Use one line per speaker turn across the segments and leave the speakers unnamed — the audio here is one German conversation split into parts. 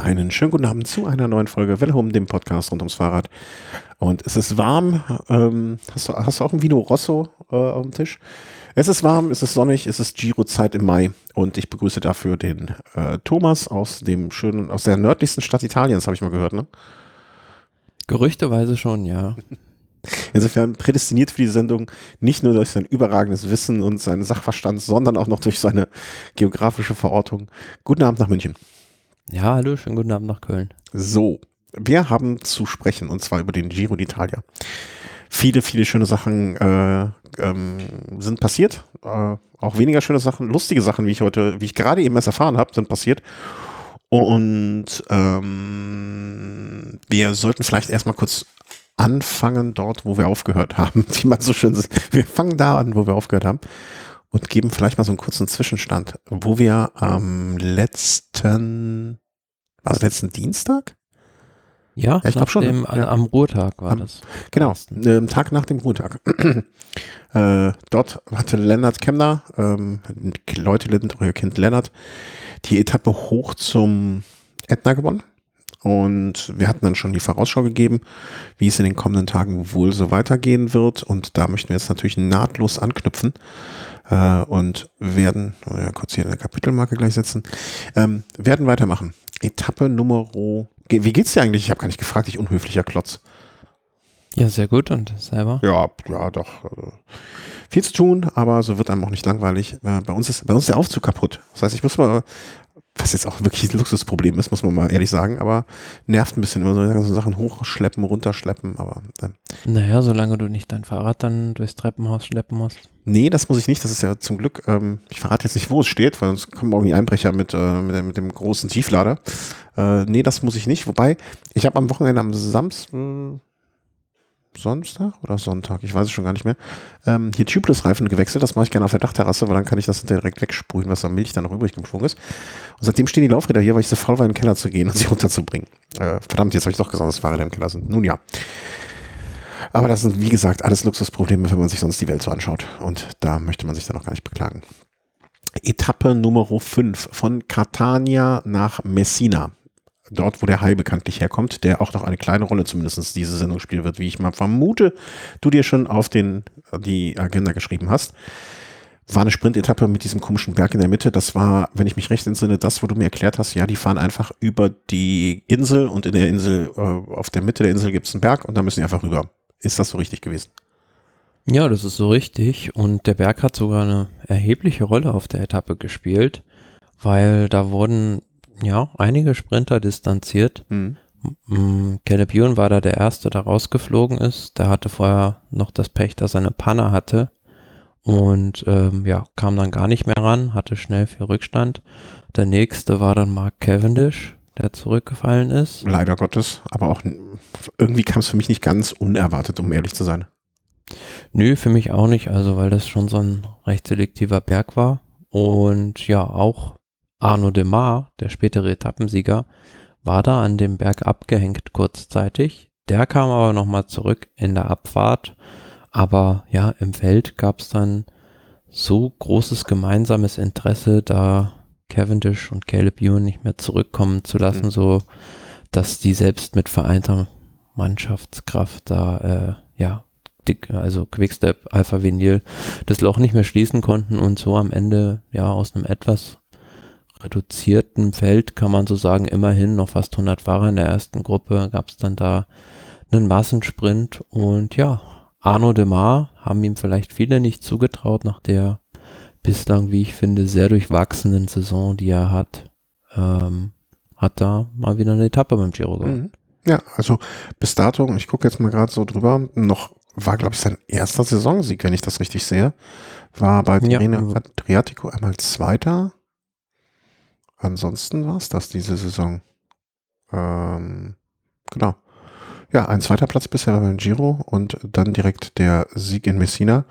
Einen schönen guten Abend zu einer neuen Folge Welle um, dem Podcast rund ums Fahrrad. Und es ist warm. Hast du auch ein Vino Rosso auf dem Tisch? Es ist warm, es ist sonnig, es ist Giro-Zeit im Mai. Und ich begrüße dafür den Thomas aus der nördlichsten Stadt Italiens, habe ich mal gehört, ne?
Gerüchteweise schon, ja.
Insofern prädestiniert für die Sendung nicht nur durch sein überragendes Wissen und seinen Sachverstand, sondern auch noch durch seine geografische Verortung. Guten Abend nach München.
Ja, hallo, schönen guten Abend nach Köln.
So, wir haben zu sprechen und zwar über den Giro d'Italia. Viele, viele schöne Sachen sind passiert. Auch weniger schöne Sachen, lustige Sachen, wie ich gerade eben erst erfahren habe, sind passiert. Und wir sollten vielleicht erstmal kurz anfangen dort, wo wir aufgehört haben. Wie man so schön sagt. Wir fangen da an, wo wir aufgehört haben und geben vielleicht mal so einen kurzen Zwischenstand, wo wir am letzten Dienstag?
Ja,
Ich glaube schon.
am Ruhetag war das.
Genau, Tag nach dem Ruhetag. Dort hatte Lennart Kemner, Leute, euer Kind Lennart, die Etappe hoch zum Ätna gewonnen. Und wir hatten dann schon die Vorausschau gegeben, wie es in den kommenden Tagen wohl so weitergehen wird. Und da möchten wir jetzt natürlich nahtlos anknüpfen und werden, kurz hier eine Kapitelmarke gleich setzen, werden weitermachen. Etappe Nummer, wie geht's dir eigentlich? Ich habe gar nicht gefragt, ich unhöflicher Klotz.
Ja, sehr gut. Und selber?
Ja, doch. Viel zu tun, aber so wird einem auch nicht langweilig. Bei uns ist der Aufzug kaputt. Das heißt, ich muss mal, was jetzt auch wirklich ein Luxusproblem ist, muss man mal ehrlich sagen, aber nervt ein bisschen, immer so ganze Sachen hochschleppen, runterschleppen, aber
Naja, solange du nicht dein Fahrrad dann durchs Treppenhaus schleppen musst.
nee, das muss ich nicht, das ist ja zum Glück, ich verrate jetzt nicht, wo es steht, weil sonst kommen morgen die Einbrecher mit dem großen Tieflader. Nee, das muss ich nicht, wobei, ich habe am Wochenende am Samstag oder Sonntag, ich weiß es schon gar nicht mehr, hier Tubeless-Reifen gewechselt. Das mache ich gerne auf der Dachterrasse, weil dann kann ich das direkt wegsprühen, was an Milch da noch übrig geflogen ist. Und seitdem stehen die Laufräder hier, weil ich so faul war, in den Keller zu gehen und sie runterzubringen. Verdammt, jetzt habe ich doch gesagt, dass Fahrräder im Keller sind. Nun ja. Aber das sind, wie gesagt, alles Luxusprobleme, wenn man sich sonst die Welt so anschaut. Und da möchte man sich dann auch gar nicht beklagen. Etappe Nummer 5 von Catania nach Messina. Dort, wo der Hai bekanntlich herkommt, der auch noch eine kleine Rolle zumindest diese Sendung spielen wird, wie ich mal vermute, du dir schon auf die Agenda geschrieben hast. War eine Sprintetappe mit diesem komischen Berg in der Mitte. Das war, wenn ich mich recht entsinne, das, wo du mir erklärt hast, ja, die fahren einfach über die Insel und in der Insel, auf der Mitte der Insel gibt es einen Berg und da müssen die einfach rüber. Ist das so richtig gewesen?
Ja, das ist so richtig. Und der Berg hat sogar eine erhebliche Rolle auf der Etappe gespielt, weil da wurden einige Sprinter distanziert. Caleb Ewan war da der Erste, der rausgeflogen ist. Der hatte vorher noch das Pech, dass er eine Panne hatte und kam dann gar nicht mehr ran, hatte schnell viel Rückstand. Der Nächste war dann Mark Cavendish, der zurückgefallen ist.
Leider Gottes, aber auch irgendwie kam es für mich nicht ganz unerwartet, um ehrlich zu sein.
Nö, für mich auch nicht, also weil das schon so ein recht selektiver Berg war. Und ja, auch Arnaud Démare, der spätere Etappensieger, war da an dem Berg abgehängt kurzzeitig. Der kam aber nochmal zurück in der Abfahrt. Aber ja, im Feld gab es dann so großes gemeinsames Interesse, da Cavendish und Caleb Ewan nicht mehr zurückkommen zu lassen, so dass die selbst mit vereinter Mannschaftskraft da, also Quickstep, Alpha Vinyl, das Loch nicht mehr schließen konnten und so am Ende, aus einem etwas reduzierten Feld, kann man so sagen, immerhin noch fast 100 Fahrer in der ersten Gruppe, gab es dann da einen Massensprint und Arnaud Démare haben ihm vielleicht viele nicht zugetraut nach der bislang, wie ich finde, sehr durchwachsenen Saison, die er hat, hat da mal wieder eine Etappe beim Giro gewonnen.
Ja, also bis dato, ich gucke jetzt mal gerade so drüber, war, glaube ich, sein erster Saisonsieg, wenn ich das richtig sehe. War bei Tirreno Adriatico einmal Zweiter. Ansonsten war es das diese Saison. Genau. Ja, ein zweiter Platz bisher beim Giro und dann direkt der Sieg in Messina.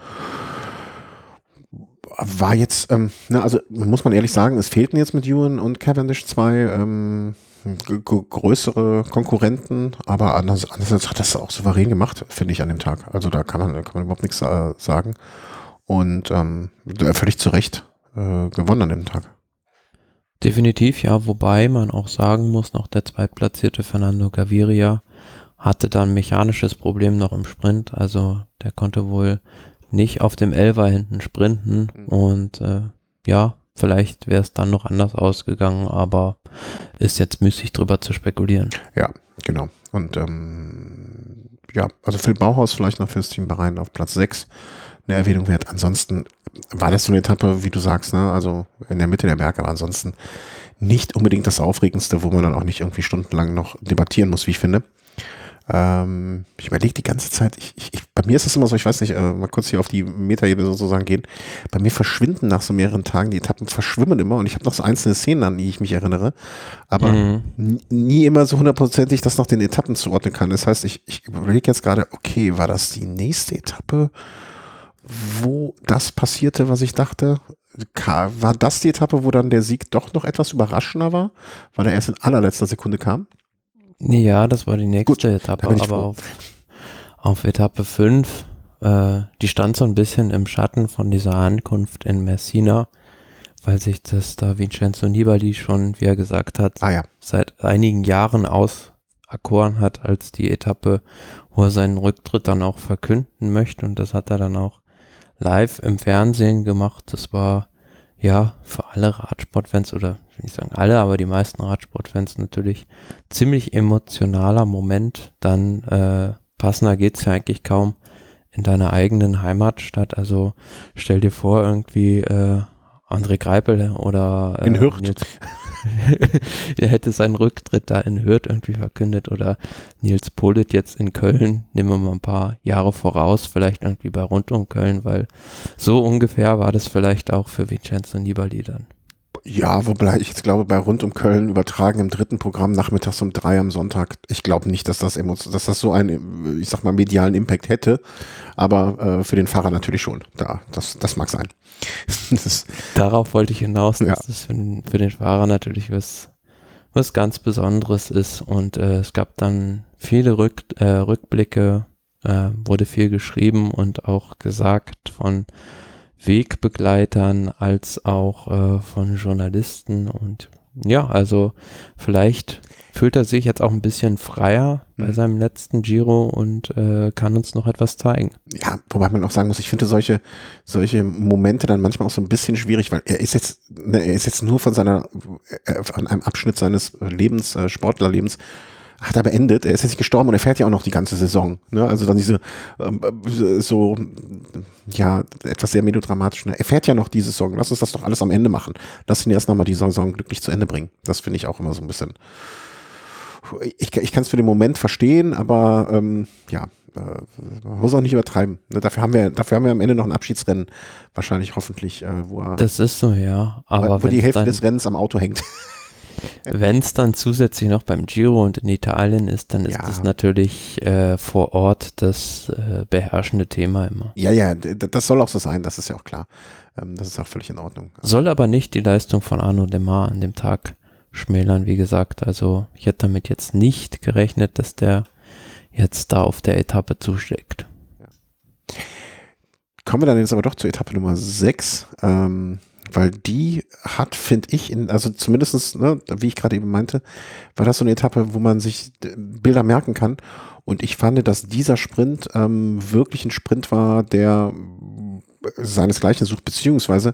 War jetzt, also muss man ehrlich sagen, es fehlten jetzt mit Ewan und Cavendish zwei größere Konkurrenten, aber andererseits hat das auch souverän gemacht, finde ich, an dem Tag. Also da kann man überhaupt nichts sagen. Und völlig zu Recht gewonnen an dem Tag.
Definitiv, ja, wobei man auch sagen muss, noch der zweitplatzierte Fernando Gaviria hatte dann ein mechanisches Problem noch im Sprint, also der konnte wohl nicht auf dem Elfer hinten sprinten und ja, vielleicht wäre es dann noch anders ausgegangen, aber ist jetzt müßig drüber zu spekulieren.
Ja, genau. Und ja, also Philipp Bauhaus vielleicht noch fürs Team Bahrain auf Platz 6 eine Erwähnung wert. Ansonsten war das so eine Etappe, wie du sagst, ne? Also in der Mitte der Berge, aber ansonsten nicht unbedingt das Aufregendste, wo man dann auch nicht irgendwie stundenlang noch debattieren muss, wie ich finde. Ich überlege die ganze Zeit, bei mir ist es immer so, ich weiß nicht, mal kurz hier auf die Metaebene sozusagen gehen, bei mir verschwinden nach so mehreren Tagen, die Etappen verschwimmen immer und ich habe noch so einzelne Szenen, an die ich mich erinnere, aber nie immer so hundertprozentig das noch den Etappen zuordnen kann. Das heißt, ich überlege jetzt gerade, okay, war das die nächste Etappe, wo das passierte, was ich dachte? War das die Etappe, wo dann der Sieg doch noch etwas überraschender war, weil er erst in allerletzter Sekunde kam?
Ja, das war die nächste
Gut,
Etappe,
da bin ich
aber
froh.
auf Etappe 5, die stand so ein bisschen im Schatten von dieser Ankunft in Messina, weil sich das da Vincenzo Nibali schon, wie er gesagt hat,
Ah ja,
seit einigen Jahren auserkoren hat als die Etappe, wo er seinen Rücktritt dann auch verkünden möchte, und das hat er dann auch live im Fernsehen gemacht. Das war ja für alle Radsportfans, oder ich will nicht sagen alle, aber die meisten Radsportfans natürlich ziemlich emotionaler Moment. Dann passender geht's ja eigentlich kaum in deiner eigenen Heimatstadt. Also stell dir vor, irgendwie André Greipel oder
in Hürth.
Nils, der hätte seinen Rücktritt da in Hürth irgendwie verkündet, oder Nils Politt jetzt in Köln, nehmen wir mal ein paar Jahre voraus, vielleicht irgendwie bei rund um Köln, weil so ungefähr war das vielleicht auch für Vincenzo Nibali dann.
Ja, wobei ich jetzt glaube, bei Rund um Köln übertragen im dritten Programm nachmittags um 3 am Sonntag. Ich glaube nicht, dass das so einen, ich sag mal, medialen Impact hätte, aber für den Fahrer natürlich schon. Das mag sein.
Darauf wollte ich hinaus,
Ja.
dass das für den Fahrer natürlich was ganz Besonderes ist, und es gab dann viele Rückblicke, wurde viel geschrieben und auch gesagt von Wegbegleitern als auch von Journalisten, und ja, also vielleicht fühlt er sich jetzt auch ein bisschen freier bei seinem letzten Giro und kann uns noch etwas zeigen.
Ja, wobei man auch sagen muss, ich finde solche Momente dann manchmal auch so ein bisschen schwierig, weil er ist jetzt nur von von einem Abschnitt seines Lebens, Sportlerlebens, hat er beendet. Er ist jetzt nicht gestorben und er fährt ja auch noch die ganze Saison. Ne? Also dann diese ja, etwas sehr melodramatisch. Ne? Er fährt ja noch die Saison. Lass uns das doch alles am Ende machen. Lass ihn erst nochmal die Saison glücklich zu Ende bringen. Das finde ich auch immer so ein bisschen. Ich kann es für den Moment verstehen, aber ja, man muss auch nicht übertreiben. Ne? Dafür haben wir am Ende noch ein Abschiedsrennen, wahrscheinlich hoffentlich,
Das ist so, ja, aber
wo die Hälfte
dann,
des Rennens am Auto hängt.
wenn es dann zusätzlich noch beim Giro und in Italien ist, dann ist
Ja.
das natürlich vor Ort das beherrschende Thema immer.
Ja, das soll auch so sein, das ist ja auch klar. Das ist auch völlig in Ordnung.
Soll aber nicht die Leistung von Arnaud Démare an dem Tag schmälern, wie gesagt. Also ich hätte damit jetzt nicht gerechnet, dass der jetzt da auf der Etappe zuschlägt.
Kommen wir dann jetzt aber doch zur Etappe Nummer 6, weil die hat, finde ich, also zumindestens, ne, wie ich gerade eben meinte, war das so eine Etappe, wo man sich Bilder merken kann. Und ich fand, dass dieser Sprint wirklich ein Sprint war, der seinesgleichen sucht, beziehungsweise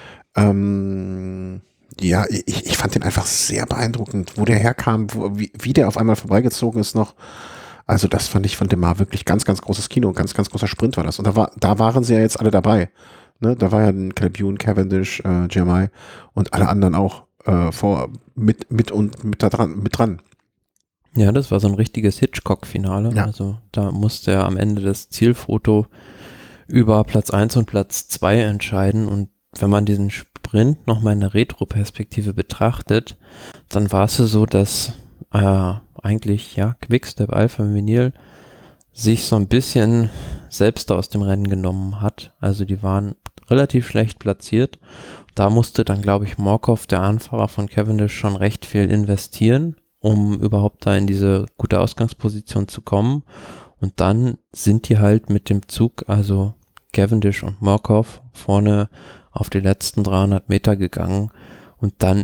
ja, ich fand den einfach sehr beeindruckend, wo der herkam, wie der auf einmal vorbeigezogen ist noch. Also das fand ich von Démare wirklich ganz, ganz großes Kino, ganz, ganz großer Sprint war das. Und da waren sie ja jetzt alle dabei. Ne? Da war ja ein Caleb Ewan, Cavendish, Girmay und alle anderen auch mit dran.
Ja, das war so ein richtiges Hitchcock-Finale.
Ja.
Also da musste er am Ende das Zielfoto über Platz 1 und Platz 2 entscheiden. Und wenn man diesen Sprint nochmal in der Retro-Perspektive betrachtet, dann war es so, dass eigentlich, ja, Quickstep, Alpha Vinyl sich so ein bisschen selbst aus dem Rennen genommen hat. Also die waren relativ schlecht platziert. Da musste dann, glaube ich, Morkov, der Anfahrer von Cavendish, schon recht viel investieren, um überhaupt da in diese gute Ausgangsposition zu kommen. Und dann sind die halt mit dem Zug, also Cavendish und Morkov, vorne auf die letzten 300 Meter gegangen. Und dann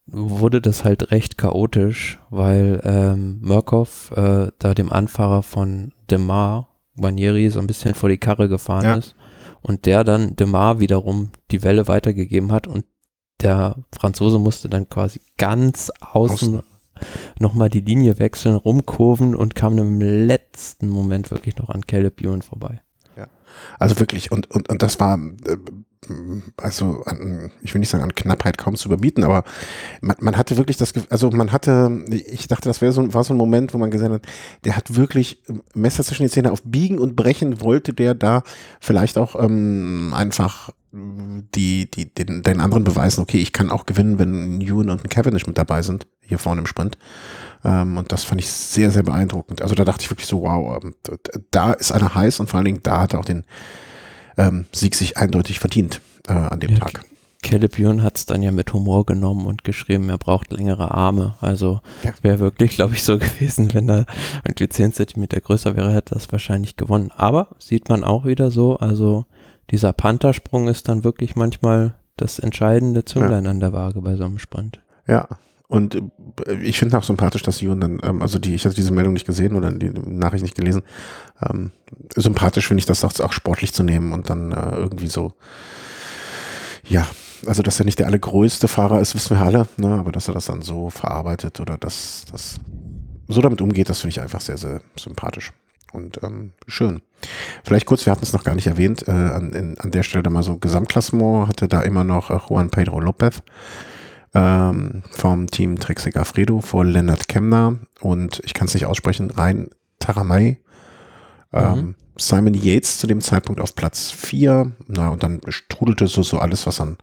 wurde das halt recht chaotisch, weil Murkoff da dem Anfahrer von Demar, Guarnieri, so ein bisschen vor die Karre gefahren ist und der dann Demar wiederum die Welle weitergegeben hat und der Franzose musste dann quasi ganz außen nochmal die Linie wechseln, rumkurven und kam im letzten Moment wirklich noch an Caleb Ewan vorbei.
Ja, also wirklich und das war also ich will nicht sagen an Knappheit kaum zu überbieten, aber man hatte wirklich ich dachte, das war so ein Moment, wo man gesagt hat, der hat wirklich Messer zwischen die Zähne auf Biegen und Brechen wollte der da vielleicht auch einfach den anderen beweisen, okay, ich kann auch gewinnen, wenn ein Ewan und ein Cavendish mit dabei sind, hier vorne im Sprint. Und das fand ich sehr, sehr beeindruckend. Also da dachte ich wirklich so, wow, da ist einer heiß und vor allen Dingen da hat er auch den Sieg sich eindeutig verdient an dem Tag.
Caleb Ewan hat es dann ja mit Humor genommen und geschrieben, er braucht längere Arme. Also wäre wirklich, glaube ich, so gewesen, wenn er irgendwie 10 Zentimeter größer wäre, hätte das wahrscheinlich gewonnen. Aber sieht man auch wieder so, also dieser Panther-Sprung ist dann wirklich manchmal das entscheidende Zünglein an der Waage bei so einem Sprint.
Ja, und ich finde auch sympathisch, dass Ewan dann, ich hatte diese Meldung nicht gesehen oder die Nachricht nicht gelesen, sympathisch finde ich das auch sportlich zu nehmen und dann irgendwie so, ja, also dass er nicht der allergrößte Fahrer ist, wissen wir alle, ne, aber dass er das dann so verarbeitet oder dass so damit umgeht, das finde ich einfach sehr, sehr sympathisch und schön. Vielleicht kurz, wir hatten es noch gar nicht erwähnt, an der Stelle da mal so Gesamtklassement hatte da immer noch Juan Pedro Lopez vom Team Trek Segafredo vor Lennart Kemner und ich kann es nicht aussprechen, Rein Taramay. Simon Yates zu dem Zeitpunkt auf Platz 4. Na, und dann strudelte so alles, was an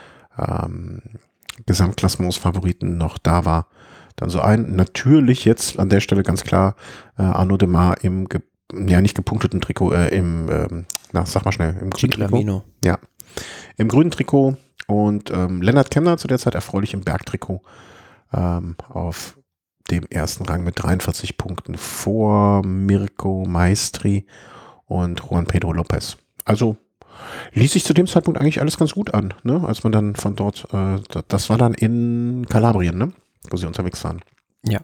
Gesamtklassements-Favoriten noch da war, dann so ein. Natürlich jetzt an der Stelle ganz klar Arnaud Démare im nicht gepunkteten Trikot, sag mal schnell, im grünen Trikot. Ja, im grünen Trikot und Lennart Kemner zu der Zeit erfreulich im Bergtrikot auf dem ersten Rang mit 43 Punkten vor Mirko Maestri und Juan Pedro Lopez. Also ließ sich zu dem Zeitpunkt eigentlich alles ganz gut an, ne? Als man dann von dort, das war dann in Kalabrien, ne? Wo sie unterwegs waren.
Ja.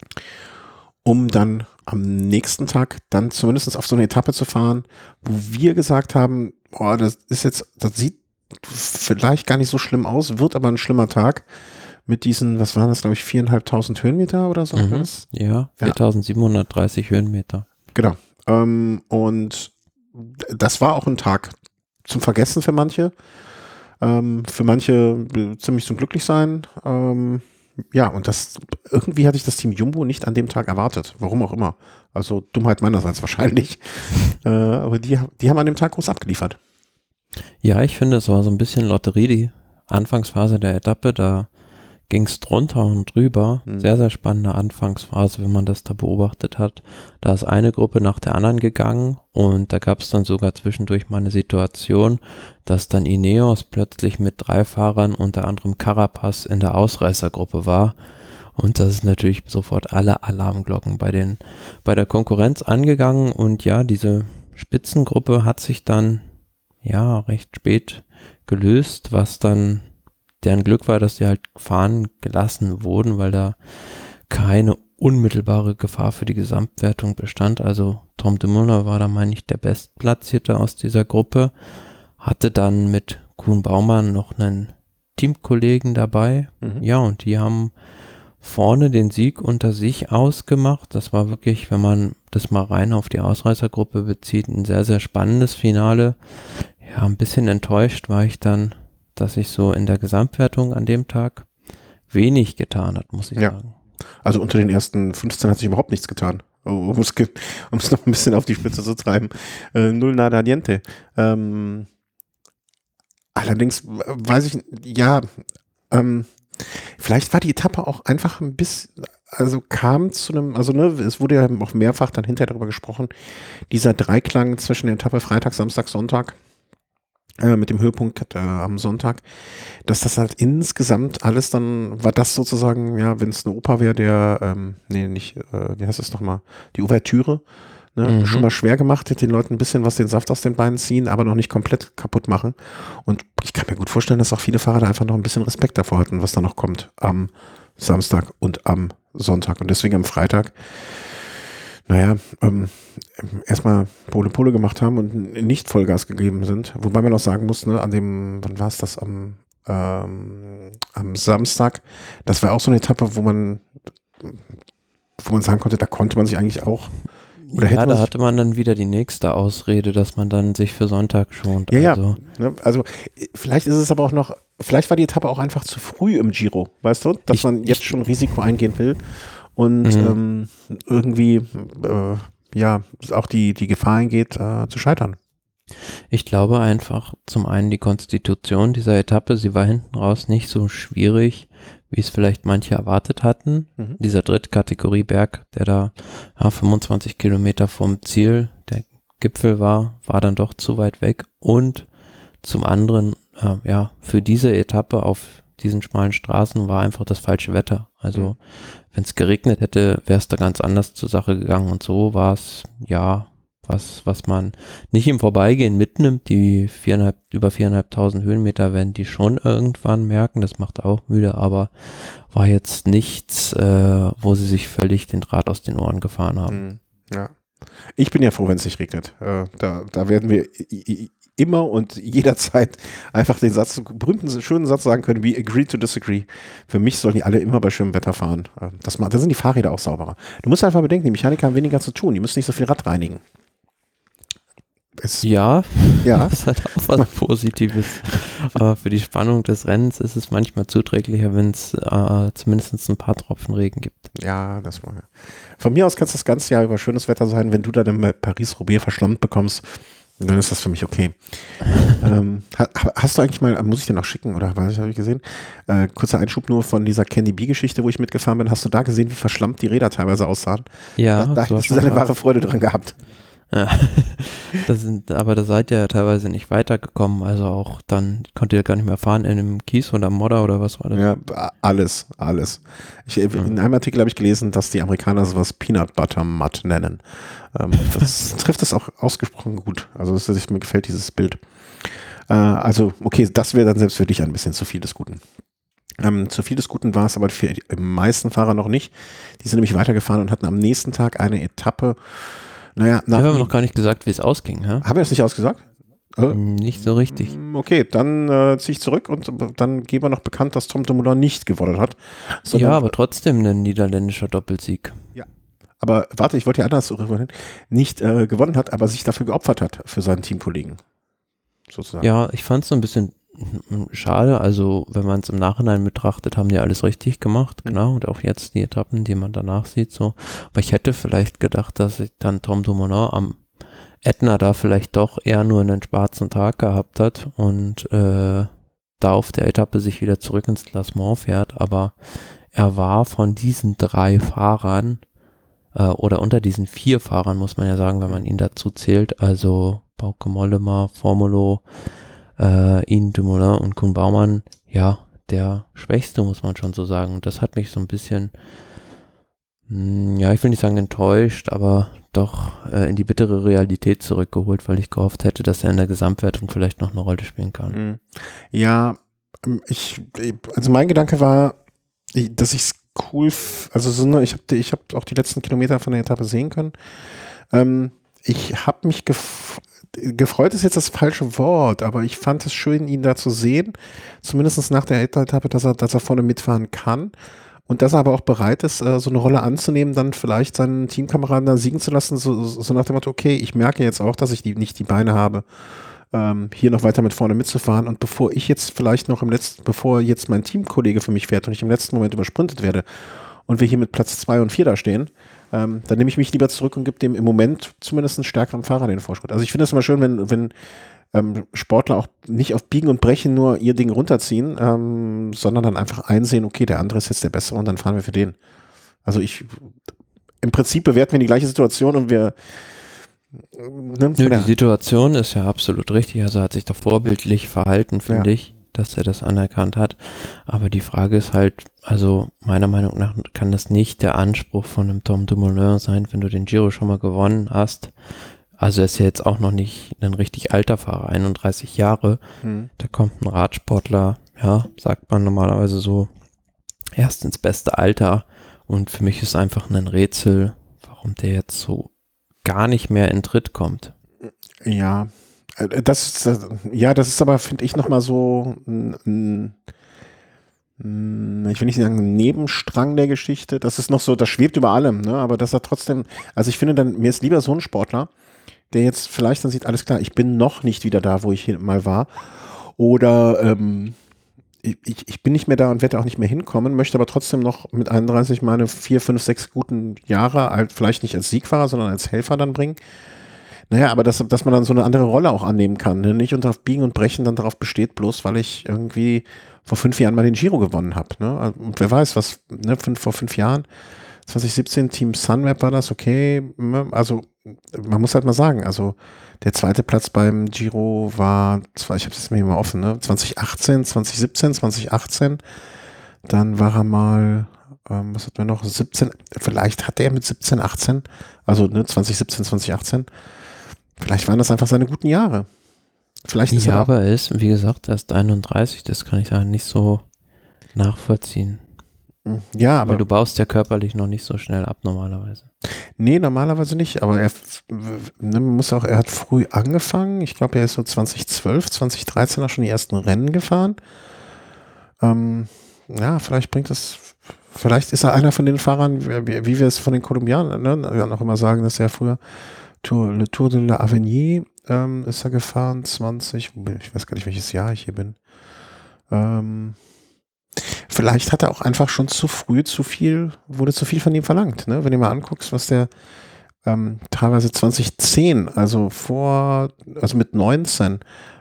Um dann am nächsten Tag dann zumindest auf so eine Etappe zu fahren, wo wir gesagt haben, das sieht vielleicht gar nicht so schlimm aus, wird aber ein schlimmer Tag. Mit diesen, was waren das, glaube ich, 4.500 Höhenmeter oder so?
Ja, 4.730 Höhenmeter.
Genau. Und das war auch ein Tag zum Vergessen für manche. Für manche ziemlich zum Glücklichsein. Ja, und irgendwie hatte ich das Team Jumbo nicht an dem Tag erwartet. Warum auch immer. Also Dummheit meinerseits wahrscheinlich. Aber die haben an dem Tag groß abgeliefert.
Ja, ich finde, es war so ein bisschen Lotterie, die Anfangsphase der Etappe, da ging es drunter und drüber. Sehr, sehr spannende Anfangsphase, wenn man das da beobachtet hat. Da ist eine Gruppe nach der anderen gegangen und da gab es dann sogar zwischendurch mal eine Situation, dass dann Ineos plötzlich mit 3 Fahrern, unter anderem Carapaz, in der Ausreißergruppe war. Und das ist natürlich sofort alle Alarmglocken bei der Konkurrenz angegangen. Und ja, diese Spitzengruppe hat sich dann recht spät gelöst, was dann deren Glück war, dass die halt fahren gelassen wurden, weil da keine unmittelbare Gefahr für die Gesamtwertung bestand. Also Tom Dumoulin war da, meine ich, der Bestplatzierte aus dieser Gruppe, hatte dann mit Kuhn Baumann noch einen Teamkollegen dabei. Ja, und die haben vorne den Sieg unter sich ausgemacht. Das war wirklich, wenn man das mal rein auf die Ausreißergruppe bezieht, ein sehr, sehr spannendes Finale. Ja, ein bisschen enttäuscht war ich dann, dass sich so in der Gesamtwertung an dem Tag wenig getan hat, muss ich sagen.
Also unter den ersten 15 hat sich überhaupt nichts getan, um es noch ein bisschen auf die Spitze zu treiben. Null nada niente. Allerdings weiß ich, vielleicht war die Etappe auch einfach ein bisschen, also kam zu einem, es wurde ja auch mehrfach dann hinterher darüber gesprochen, dieser Dreiklang zwischen der Etappe Freitag, Samstag, Sonntag, mit dem Höhepunkt am Sonntag, dass das halt insgesamt alles dann, war das sozusagen, ja, wenn es eine Oper wäre, wie heißt es nochmal, die Ouvertüre, Ne? Schon mal schwer gemacht, den Leuten ein bisschen den Saft aus den Beinen ziehen, aber noch nicht komplett kaputt machen. Und ich kann mir gut vorstellen, dass auch viele Fahrer da einfach noch ein bisschen Respekt davor hatten, was da noch kommt am Samstag und am Sonntag. Und deswegen am Freitag, erstmal Pole gemacht haben und nicht Vollgas gegeben sind. Wobei man auch sagen muss, ne, wann war es das? Am Samstag, das war auch so eine Etappe, wo man sagen konnte, da konnte man sich eigentlich auch
ja, da hatte man dann wieder die nächste Ausrede, dass man dann sich für Sonntag schont.
Ja, also vielleicht ist es aber auch noch, vielleicht war die Etappe auch einfach zu früh im Giro, weißt du, dass man jetzt schon Risiko eingehen will und irgendwie auch die Gefahr eingeht, zu scheitern.
Ich glaube einfach, zum einen die Konstitution dieser Etappe, sie war hinten raus nicht so schwierig, wie es vielleicht manche erwartet hatten. Dieser Drittkategorie Berg, der da 25 Kilometer vom Ziel, der Gipfel war dann doch zu weit weg. Und zum anderen, für diese Etappe auf diesen schmalen Straßen war einfach das falsche Wetter. Also wenn es geregnet hätte, wäre es da ganz anders zur Sache gegangen. Und so war es, was man nicht im Vorbeigehen mitnimmt, die über 4.500 Höhenmeter werden die schon irgendwann merken, das macht auch müde, aber war jetzt nichts, wo sie sich völlig den Draht aus den Ohren gefahren haben.
Ja. Ich bin ja froh, wenn es nicht regnet. Da werden wir immer und jederzeit einfach den berühmten, schönen Satz sagen können, we agree to disagree. Für mich sollen die alle immer bei schönem Wetter fahren. Da sind die Fahrräder auch sauberer. Du musst einfach bedenken, die Mechaniker haben weniger zu tun, die müssen nicht so viel Rad reinigen.
Ja, das hat auch was Positives. Aber für die Spannung des Rennens ist es manchmal zuträglicher, wenn es zumindest ein paar Tropfen Regen gibt.
Ja, das war ja. Von mir aus kann es das ganze Jahr über schönes Wetter sein. Wenn du dann in Paris-Roubaix verschlammt bekommst, dann ist das für mich okay. Hast du eigentlich mal, muss ich dir noch schicken, oder was habe ich gesehen? Kurzer Einschub nur von dieser Candy Bee-Geschichte, wo ich mitgefahren bin. Hast du da gesehen, wie verschlammt die Räder teilweise aussahen?
Ja.
Da hast du deine wahre Freude dran gehabt.
Ja, aber da seid ihr ja teilweise nicht weitergekommen, also auch dann konntet ihr gar nicht mehr fahren in einem Kies oder Modder oder was war das?
Ja, alles. In einem Artikel habe ich gelesen, dass die Amerikaner sowas Peanut Butter Mud nennen. Das trifft es auch ausgesprochen gut. Also mir gefällt dieses Bild. Okay, das wäre dann selbst für dich ein bisschen zu viel des Guten. Zu viel des Guten war es aber für die meisten Fahrer noch nicht. Die sind nämlich weitergefahren und hatten am nächsten Tag eine Etappe. Wir
haben noch gar nicht gesagt, wie es ausging. Hä?
Haben wir es nicht ausgesagt?
Nicht so richtig.
Okay, dann ziehe ich zurück und dann geben wir noch bekannt, dass Tom Dumoulin nicht gewonnen hat.
Ja, aber trotzdem ein niederländischer Doppelsieg.
Ja, aber warte, ich wollte ja anders rüberhin. Nicht gewonnen hat, aber sich dafür geopfert hat, für seinen Teamkollegen. Sozusagen.
Ja, ich fand es so ein bisschen schade, also wenn man es im Nachhinein betrachtet, haben die alles richtig gemacht, genau, und auch jetzt die Etappen, die man danach sieht, so. Aber ich hätte vielleicht gedacht, dass ich dann Tom Dumoulin am Ätna da vielleicht doch eher nur einen schwarzen Tag gehabt hat und da auf der Etappe sich wieder zurück ins Klassement fährt, aber er war von diesen 3 Fahrern oder unter diesen 4 Fahrern, muss man ja sagen, wenn man ihn dazu zählt, also Bauke Mollema, Formolo, ihn, Dumoulin und Koen Bouwman, ja, der Schwächste, muss man schon so sagen. Und das hat mich so ein bisschen, ich will nicht sagen enttäuscht, aber doch in die bittere Realität zurückgeholt, weil ich gehofft hätte, dass er in der Gesamtwertung vielleicht noch eine Rolle spielen kann.
Ja, also mein Gedanke war, dass ich es cool, ich habe auch die letzten Kilometer von der Etappe sehen können. Ich habe mich gefreut ist jetzt das falsche Wort, aber ich fand es schön, ihn da zu sehen, zumindest nach der Etappe, dass er vorne mitfahren kann und dass er aber auch bereit ist, so eine Rolle anzunehmen, dann vielleicht seinen Teamkameraden da siegen zu lassen, so nach dem Motto, okay, ich merke jetzt auch, dass ich nicht die Beine habe, hier noch weiter mit vorne mitzufahren und bevor jetzt mein Teamkollege für mich fährt und ich im letzten Moment übersprintet werde und wir hier mit Platz 2 und 4 da stehen, dann nehme ich mich lieber zurück und gebe dem im Moment zumindest einen stärkeren Fahrer den Vorsprung. Also ich finde es immer schön, wenn Sportler auch nicht auf Biegen und Brechen nur ihr Ding runterziehen, sondern dann einfach einsehen, okay, der andere ist jetzt der Bessere und dann fahren wir für den. Also im Prinzip bewerten wir die gleiche Situation und wir
die Situation ist ja absolut richtig, also hat sich da vorbildlich verhalten, finde ich. dass er das anerkannt hat. Aber die Frage ist halt, also meiner Meinung nach kann das nicht der Anspruch von einem Tom Dumoulin sein, wenn du den Giro schon mal gewonnen hast. Also er ist ja jetzt auch noch nicht ein richtig alter Fahrer, 31 Jahre. Da kommt ein Radsportler, ja, sagt man normalerweise so, erst ins beste Alter. Und für mich ist einfach ein Rätsel, warum der jetzt so gar nicht mehr in Tritt kommt.
Ja, das ist aber, finde ich, nochmal so ich will nicht sagen, ein Nebenstrang der Geschichte. Das ist noch so, das schwebt über allem, ne? Aber dass er trotzdem, also ich finde dann, mir ist lieber so ein Sportler, der jetzt vielleicht dann sieht, alles klar, ich bin noch nicht wieder da, wo ich hier mal war. Oder ich bin nicht mehr da und werde auch nicht mehr hinkommen, möchte aber trotzdem noch mit 31 meine 4, 5, 6 guten Jahre, halt vielleicht nicht als Siegfahrer, sondern als Helfer dann bringen. Naja, aber dass man dann so eine andere Rolle auch annehmen kann, ne? Nicht unter Biegen und Brechen dann darauf besteht, bloß weil ich irgendwie vor 5 Jahren mal den Giro gewonnen habe. Ne? Und wer weiß, was, ne, vor 5 Jahren, 2017, Team Sunweb war das, okay. Also man muss halt mal sagen, also der zweite Platz beim Giro war, zwar, ich habe es jetzt mal offen, ne? 2018, 2017, 2018, dann war er mal, was hatten wir noch, 17, vielleicht hatte er mit 17, 18, also ne, 2017, 2018, vielleicht waren das einfach seine guten Jahre. Vielleicht ist
ja, aber er ist, wie gesagt, erst 31, das kann ich da nicht so nachvollziehen.
Ja, aber
weil du baust ja körperlich noch nicht so schnell ab normalerweise.
Nee, normalerweise nicht, aber er hat früh angefangen. Ich glaube, er ist so 2012, 2013 auch schon die ersten Rennen gefahren. Ja, vielleicht ist er einer von den Fahrern, wie wir es von den Kolumbianern, ne, noch immer sagen, dass er früher Le Tour de l'Avenir ist er gefahren, ich weiß gar nicht, welches Jahr ich hier bin. Vielleicht hat er auch einfach schon zu früh wurde zu viel von ihm verlangt. Ne? Wenn du mal anguckst, was der teilweise 2010, also mit 19,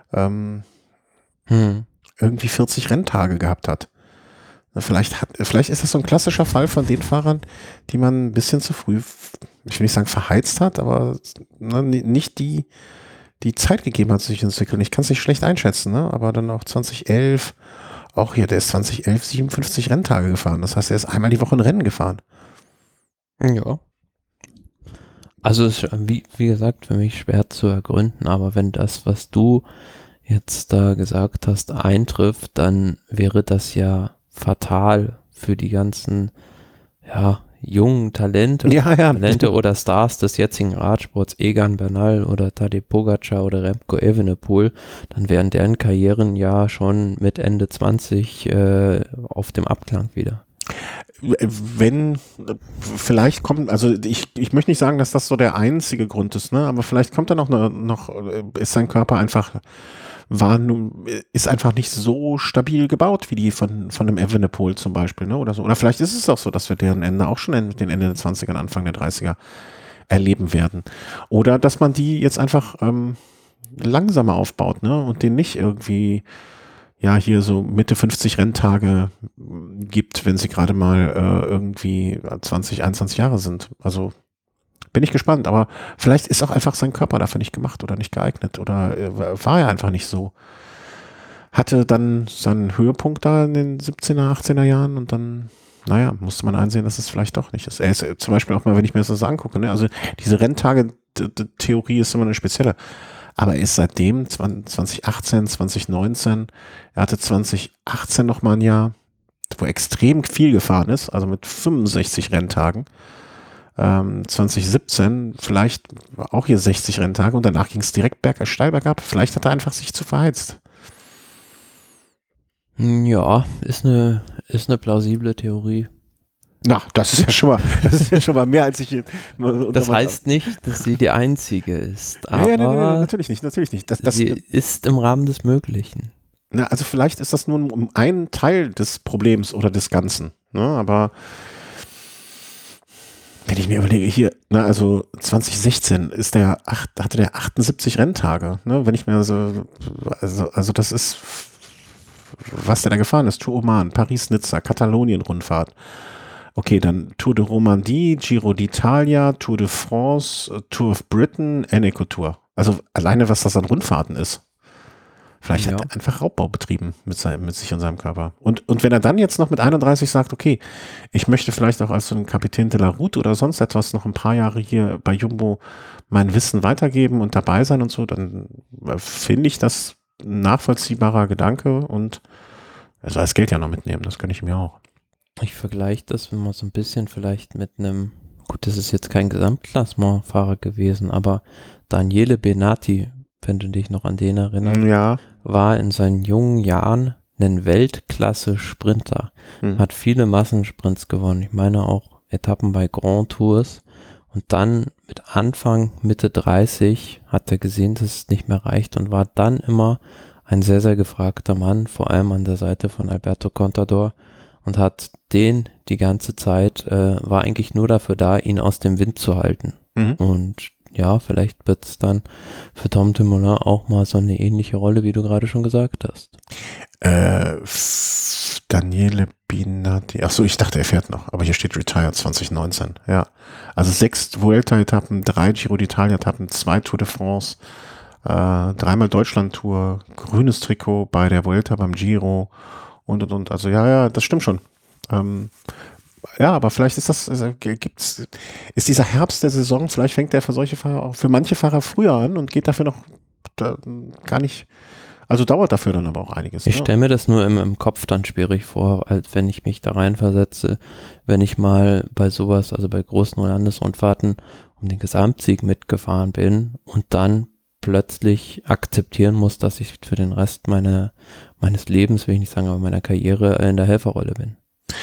irgendwie 40 Renntage gehabt hat. Vielleicht ist das so ein klassischer Fall von den Fahrern, die man ein bisschen zu früh, ich will nicht sagen verheizt hat, aber nicht die Zeit gegeben hat, sich zu entwickeln. Ich kann es nicht schlecht einschätzen, ne? Aber dann auch 2011, auch hier, der ist 2011 57 Renntage gefahren. Das heißt, er ist einmal die Woche ein Rennen gefahren.
Ja. Also es ist, wie gesagt, für mich schwer zu ergründen, aber wenn das, was du jetzt da gesagt hast, eintrifft, dann wäre das ja fatal für die ganzen, ja, jungen Talente oder Stars des jetzigen Radsports, Egan Bernal oder Tadej Pogacar oder Remco Evenepoel, dann wären deren Karrieren ja schon mit Ende 20 auf dem Abklang wieder.
Vielleicht kommt, also ich möchte nicht sagen, dass das so der einzige Grund ist, ne? Aber vielleicht kommt da noch ist sein Körper einfach ist einfach nicht so stabil gebaut wie die von einem Evenepoel zum Beispiel, ne? Oder so. Oder vielleicht ist es auch so, dass wir deren Ende auch schon mit den Ende der 20er, Anfang der 30er erleben werden. Oder dass man die jetzt einfach langsamer aufbaut, ne? Und den nicht irgendwie hier so Mitte 50 Renntage gibt, wenn sie gerade mal irgendwie 20, 21 Jahre sind. Also bin ich gespannt, aber vielleicht ist auch einfach sein Körper dafür nicht gemacht oder nicht geeignet oder war er einfach nicht so. Hatte dann seinen Höhepunkt da in den 17er, 18er Jahren und dann, musste man einsehen, dass es vielleicht doch nicht ist. Er ist zum Beispiel auch mal, wenn ich mir das so angucke, ne, also diese Renntage-Theorie ist immer eine spezielle. Aber er ist seitdem 2018, 2019, er hatte 2018 noch mal ein Jahr, wo er extrem viel gefahren ist, also mit 65 Renntagen. 2017 vielleicht auch hier 60 Renntage und danach ging es direkt steil bergab. Vielleicht hat er einfach sich zu verheizt.
Ja, ist eine plausible Theorie.
Na, das ist ja schon mal mehr als ich.
Das heißt nicht, dass sie die einzige ist. Aber
nee, natürlich nicht.
Sie ist im Rahmen des Möglichen.
Na, also vielleicht ist das nur ein Teil des Problems oder des Ganzen. Ne? Aber wenn ich mir überlege, hier, also 2016 hatte der 78 Renntage. Ne? Wenn ich mir also das ist, was der da gefahren ist: Tour Oman, Paris-Nizza, Katalonien-Rundfahrt. Okay, dann Tour de Romandie, Giro d'Italia, Tour de France, Tour of Britain, Eneco Tour. Also alleine, was das an Rundfahrten ist. Vielleicht
Ja.
hat er einfach Raubbau betrieben mit sich und seinem Körper. Und wenn er dann jetzt noch mit 31 sagt, okay, ich möchte vielleicht auch als so ein Kapitän de la Route oder sonst etwas noch ein paar Jahre hier bei Jumbo mein Wissen weitergeben und dabei sein und so, dann finde ich das ein nachvollziehbarer Gedanke und er soll das Geld ja noch mitnehmen, das gönne ich mir auch.
Ich vergleiche das immer so ein bisschen vielleicht mit einem, gut, das ist jetzt kein Gesamtklassementfahrer gewesen, aber Daniele Benati, wenn du dich noch an den erinnerst,
Ja.
war in seinen jungen Jahren ein Weltklasse-Sprinter, hat viele Massensprints gewonnen. Ich meine auch Etappen bei Grand Tours. Und dann mit Anfang, Mitte 30 hat er gesehen, dass es nicht mehr reicht und war dann immer ein sehr, sehr gefragter Mann, vor allem an der Seite von Alberto Contador und hat den die ganze Zeit, war eigentlich nur dafür da, ihn aus dem Wind zu halten.
Mhm.
Und ja, vielleicht wird es dann für Tom Dumoulin auch mal so eine ähnliche Rolle, wie du gerade schon gesagt hast.
Daniele Binatti. Achso, ich dachte, er fährt noch, aber hier steht Retired 2019. Ja. Also 6 Vuelta-Etappen, 3 Giro d'Italia-Etappen, 2 Tour de France, 3-mal Deutschland-Tour, grünes Trikot bei der Vuelta, beim Giro und. Also ja, das stimmt schon. Ja, aber vielleicht ist ist dieser Herbst der Saison, vielleicht fängt der für solche Fahrer auch, für manche Fahrer früher an und geht dafür noch gar nicht, also dauert dafür dann aber auch einiges.
Ich stelle mir das nur im Kopf dann schwierig vor, als wenn ich mich da reinversetze, wenn ich mal bei sowas, also bei großen Landesrundfahrten, um den Gesamtsieg mitgefahren bin und dann plötzlich akzeptieren muss, dass ich für den Rest meines Lebens, will ich nicht sagen, aber meiner Karriere in der Helferrolle bin.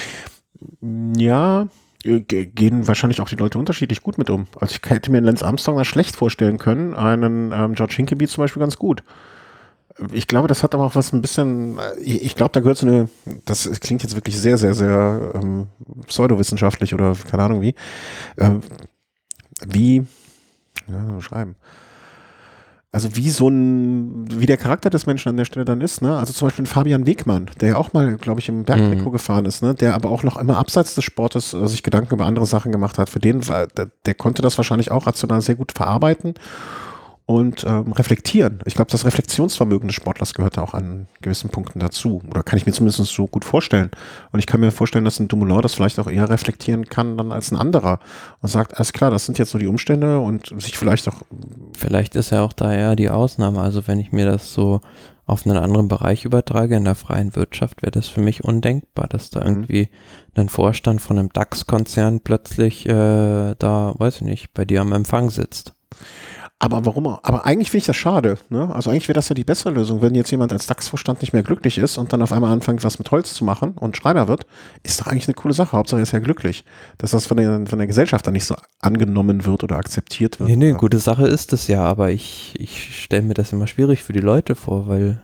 Ja, gehen wahrscheinlich auch die Leute unterschiedlich gut mit um. Also ich hätte mir einen Lance Armstrong da schlecht vorstellen können, einen George Hinckley zum Beispiel ganz gut. Ich glaube, das hat aber auch was ein bisschen, ich glaube, da gehört so eine, das klingt jetzt wirklich sehr, sehr, sehr pseudowissenschaftlich oder keine Ahnung schreiben. Also wie der Charakter des Menschen an der Stelle dann ist, ne? Also zum Beispiel Fabian Wegmann, der ja auch mal, glaube ich, im Bergtrikot gefahren ist, ne? Der aber auch noch immer abseits des Sportes sich Gedanken über andere Sachen gemacht hat. Für den der konnte das wahrscheinlich auch rational sehr gut verarbeiten und reflektieren. Ich glaube, das Reflexionsvermögen des Sportlers gehört da auch an gewissen Punkten dazu. Oder kann ich mir zumindest so gut vorstellen. Und ich kann mir vorstellen, dass ein Dumoulin das vielleicht auch eher reflektieren kann dann als ein anderer. Und sagt, alles klar, das sind jetzt so die Umstände und sich vielleicht auch...
Vielleicht ist ja auch da eher die Ausnahme. Also wenn ich mir das so auf einen anderen Bereich übertrage, in der freien Wirtschaft, wäre das für mich undenkbar, dass da irgendwie ein Vorstand von einem DAX-Konzern plötzlich da, weiß ich nicht, bei dir am Empfang sitzt.
Aber warum? Aber eigentlich finde ich das schade. Ne? Also eigentlich wäre das ja die bessere Lösung, wenn jetzt jemand als DAX-Vorstand nicht mehr glücklich ist und dann auf einmal anfängt, was mit Holz zu machen und Schreiner wird, ist doch eigentlich eine coole Sache. Hauptsache er ist ja glücklich. Dass das von der Gesellschaft dann nicht so angenommen wird oder akzeptiert wird.
Nee, gute Sache ist es ja, aber ich stelle mir das immer schwierig für die Leute vor, weil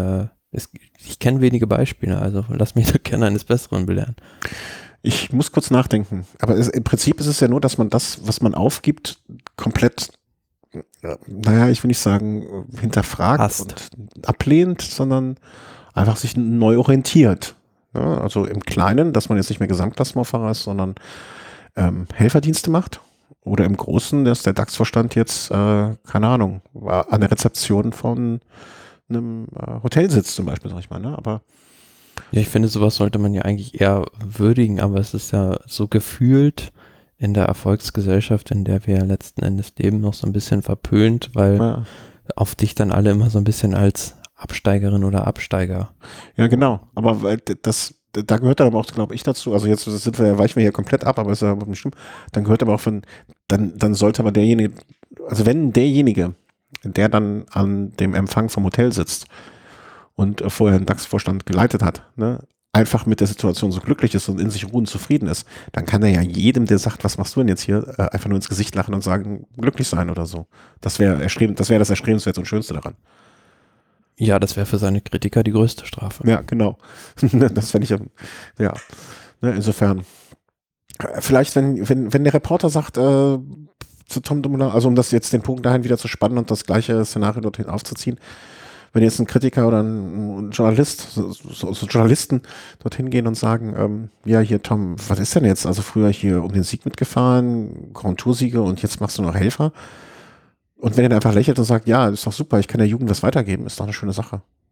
ich kenne wenige Beispiele, also lass mich da gerne eines Besseren belehren.
Ich muss kurz nachdenken. Aber im Prinzip ist es ja nur, dass man das, was man aufgibt, komplett, naja, ich will nicht sagen, hinterfragt und ablehnt, sondern einfach sich neu orientiert. Ja, also im Kleinen, dass man jetzt nicht mehr Gesamtklassementfahrer ist, sondern Helferdienste macht. Oder im Großen, dass der DAX-Vorstand jetzt, keine Ahnung, an der Rezeption von einem Hotel sitzt zum Beispiel, sag ich mal. Ne? Aber
ja, ich finde, sowas sollte man ja eigentlich eher würdigen, aber es ist ja so gefühlt in der Erfolgsgesellschaft, in der wir letzten Endes leben, noch so ein bisschen verpönt, weil auf dich dann alle immer so ein bisschen als Absteigerin oder Absteiger.
Ja, genau. Aber da gehört dann aber auch, glaube ich, dazu, also jetzt weichen wir hier komplett ab, aber ist ja nicht schlimm, dann gehört aber auch dann sollte aber derjenige, also wenn derjenige, der dann an dem Empfang vom Hotel sitzt und vorher einen DAX-Vorstand geleitet hat, ne, einfach mit der Situation so glücklich ist und in sich ruhend zufrieden ist, dann kann er ja jedem, der sagt, was machst du denn jetzt hier, einfach nur ins Gesicht lachen und sagen, glücklich sein oder so. Das wäre das Erstrebenswerte und Schönste daran.
Ja, das wäre für seine Kritiker die größte Strafe.
Ja, genau. Das fände ich, ja. Ne, insofern, vielleicht, wenn der Reporter sagt, zu Tom Dumoulin, also um das jetzt den Punkt dahin wieder zu spannen und das gleiche Szenario dorthin aufzuziehen, wenn jetzt ein Kritiker oder ein Journalist, so Journalisten dorthin gehen und sagen, ja, hier Tom, was ist denn jetzt? Also früher hier um den Sieg mitgefahren, Grand Tour-Siege und jetzt machst du noch Helfer. Und wenn er dann einfach lächelt und sagt, ja, ist doch super, ich kann der Jugend was weitergeben, ist doch eine schöne Sache.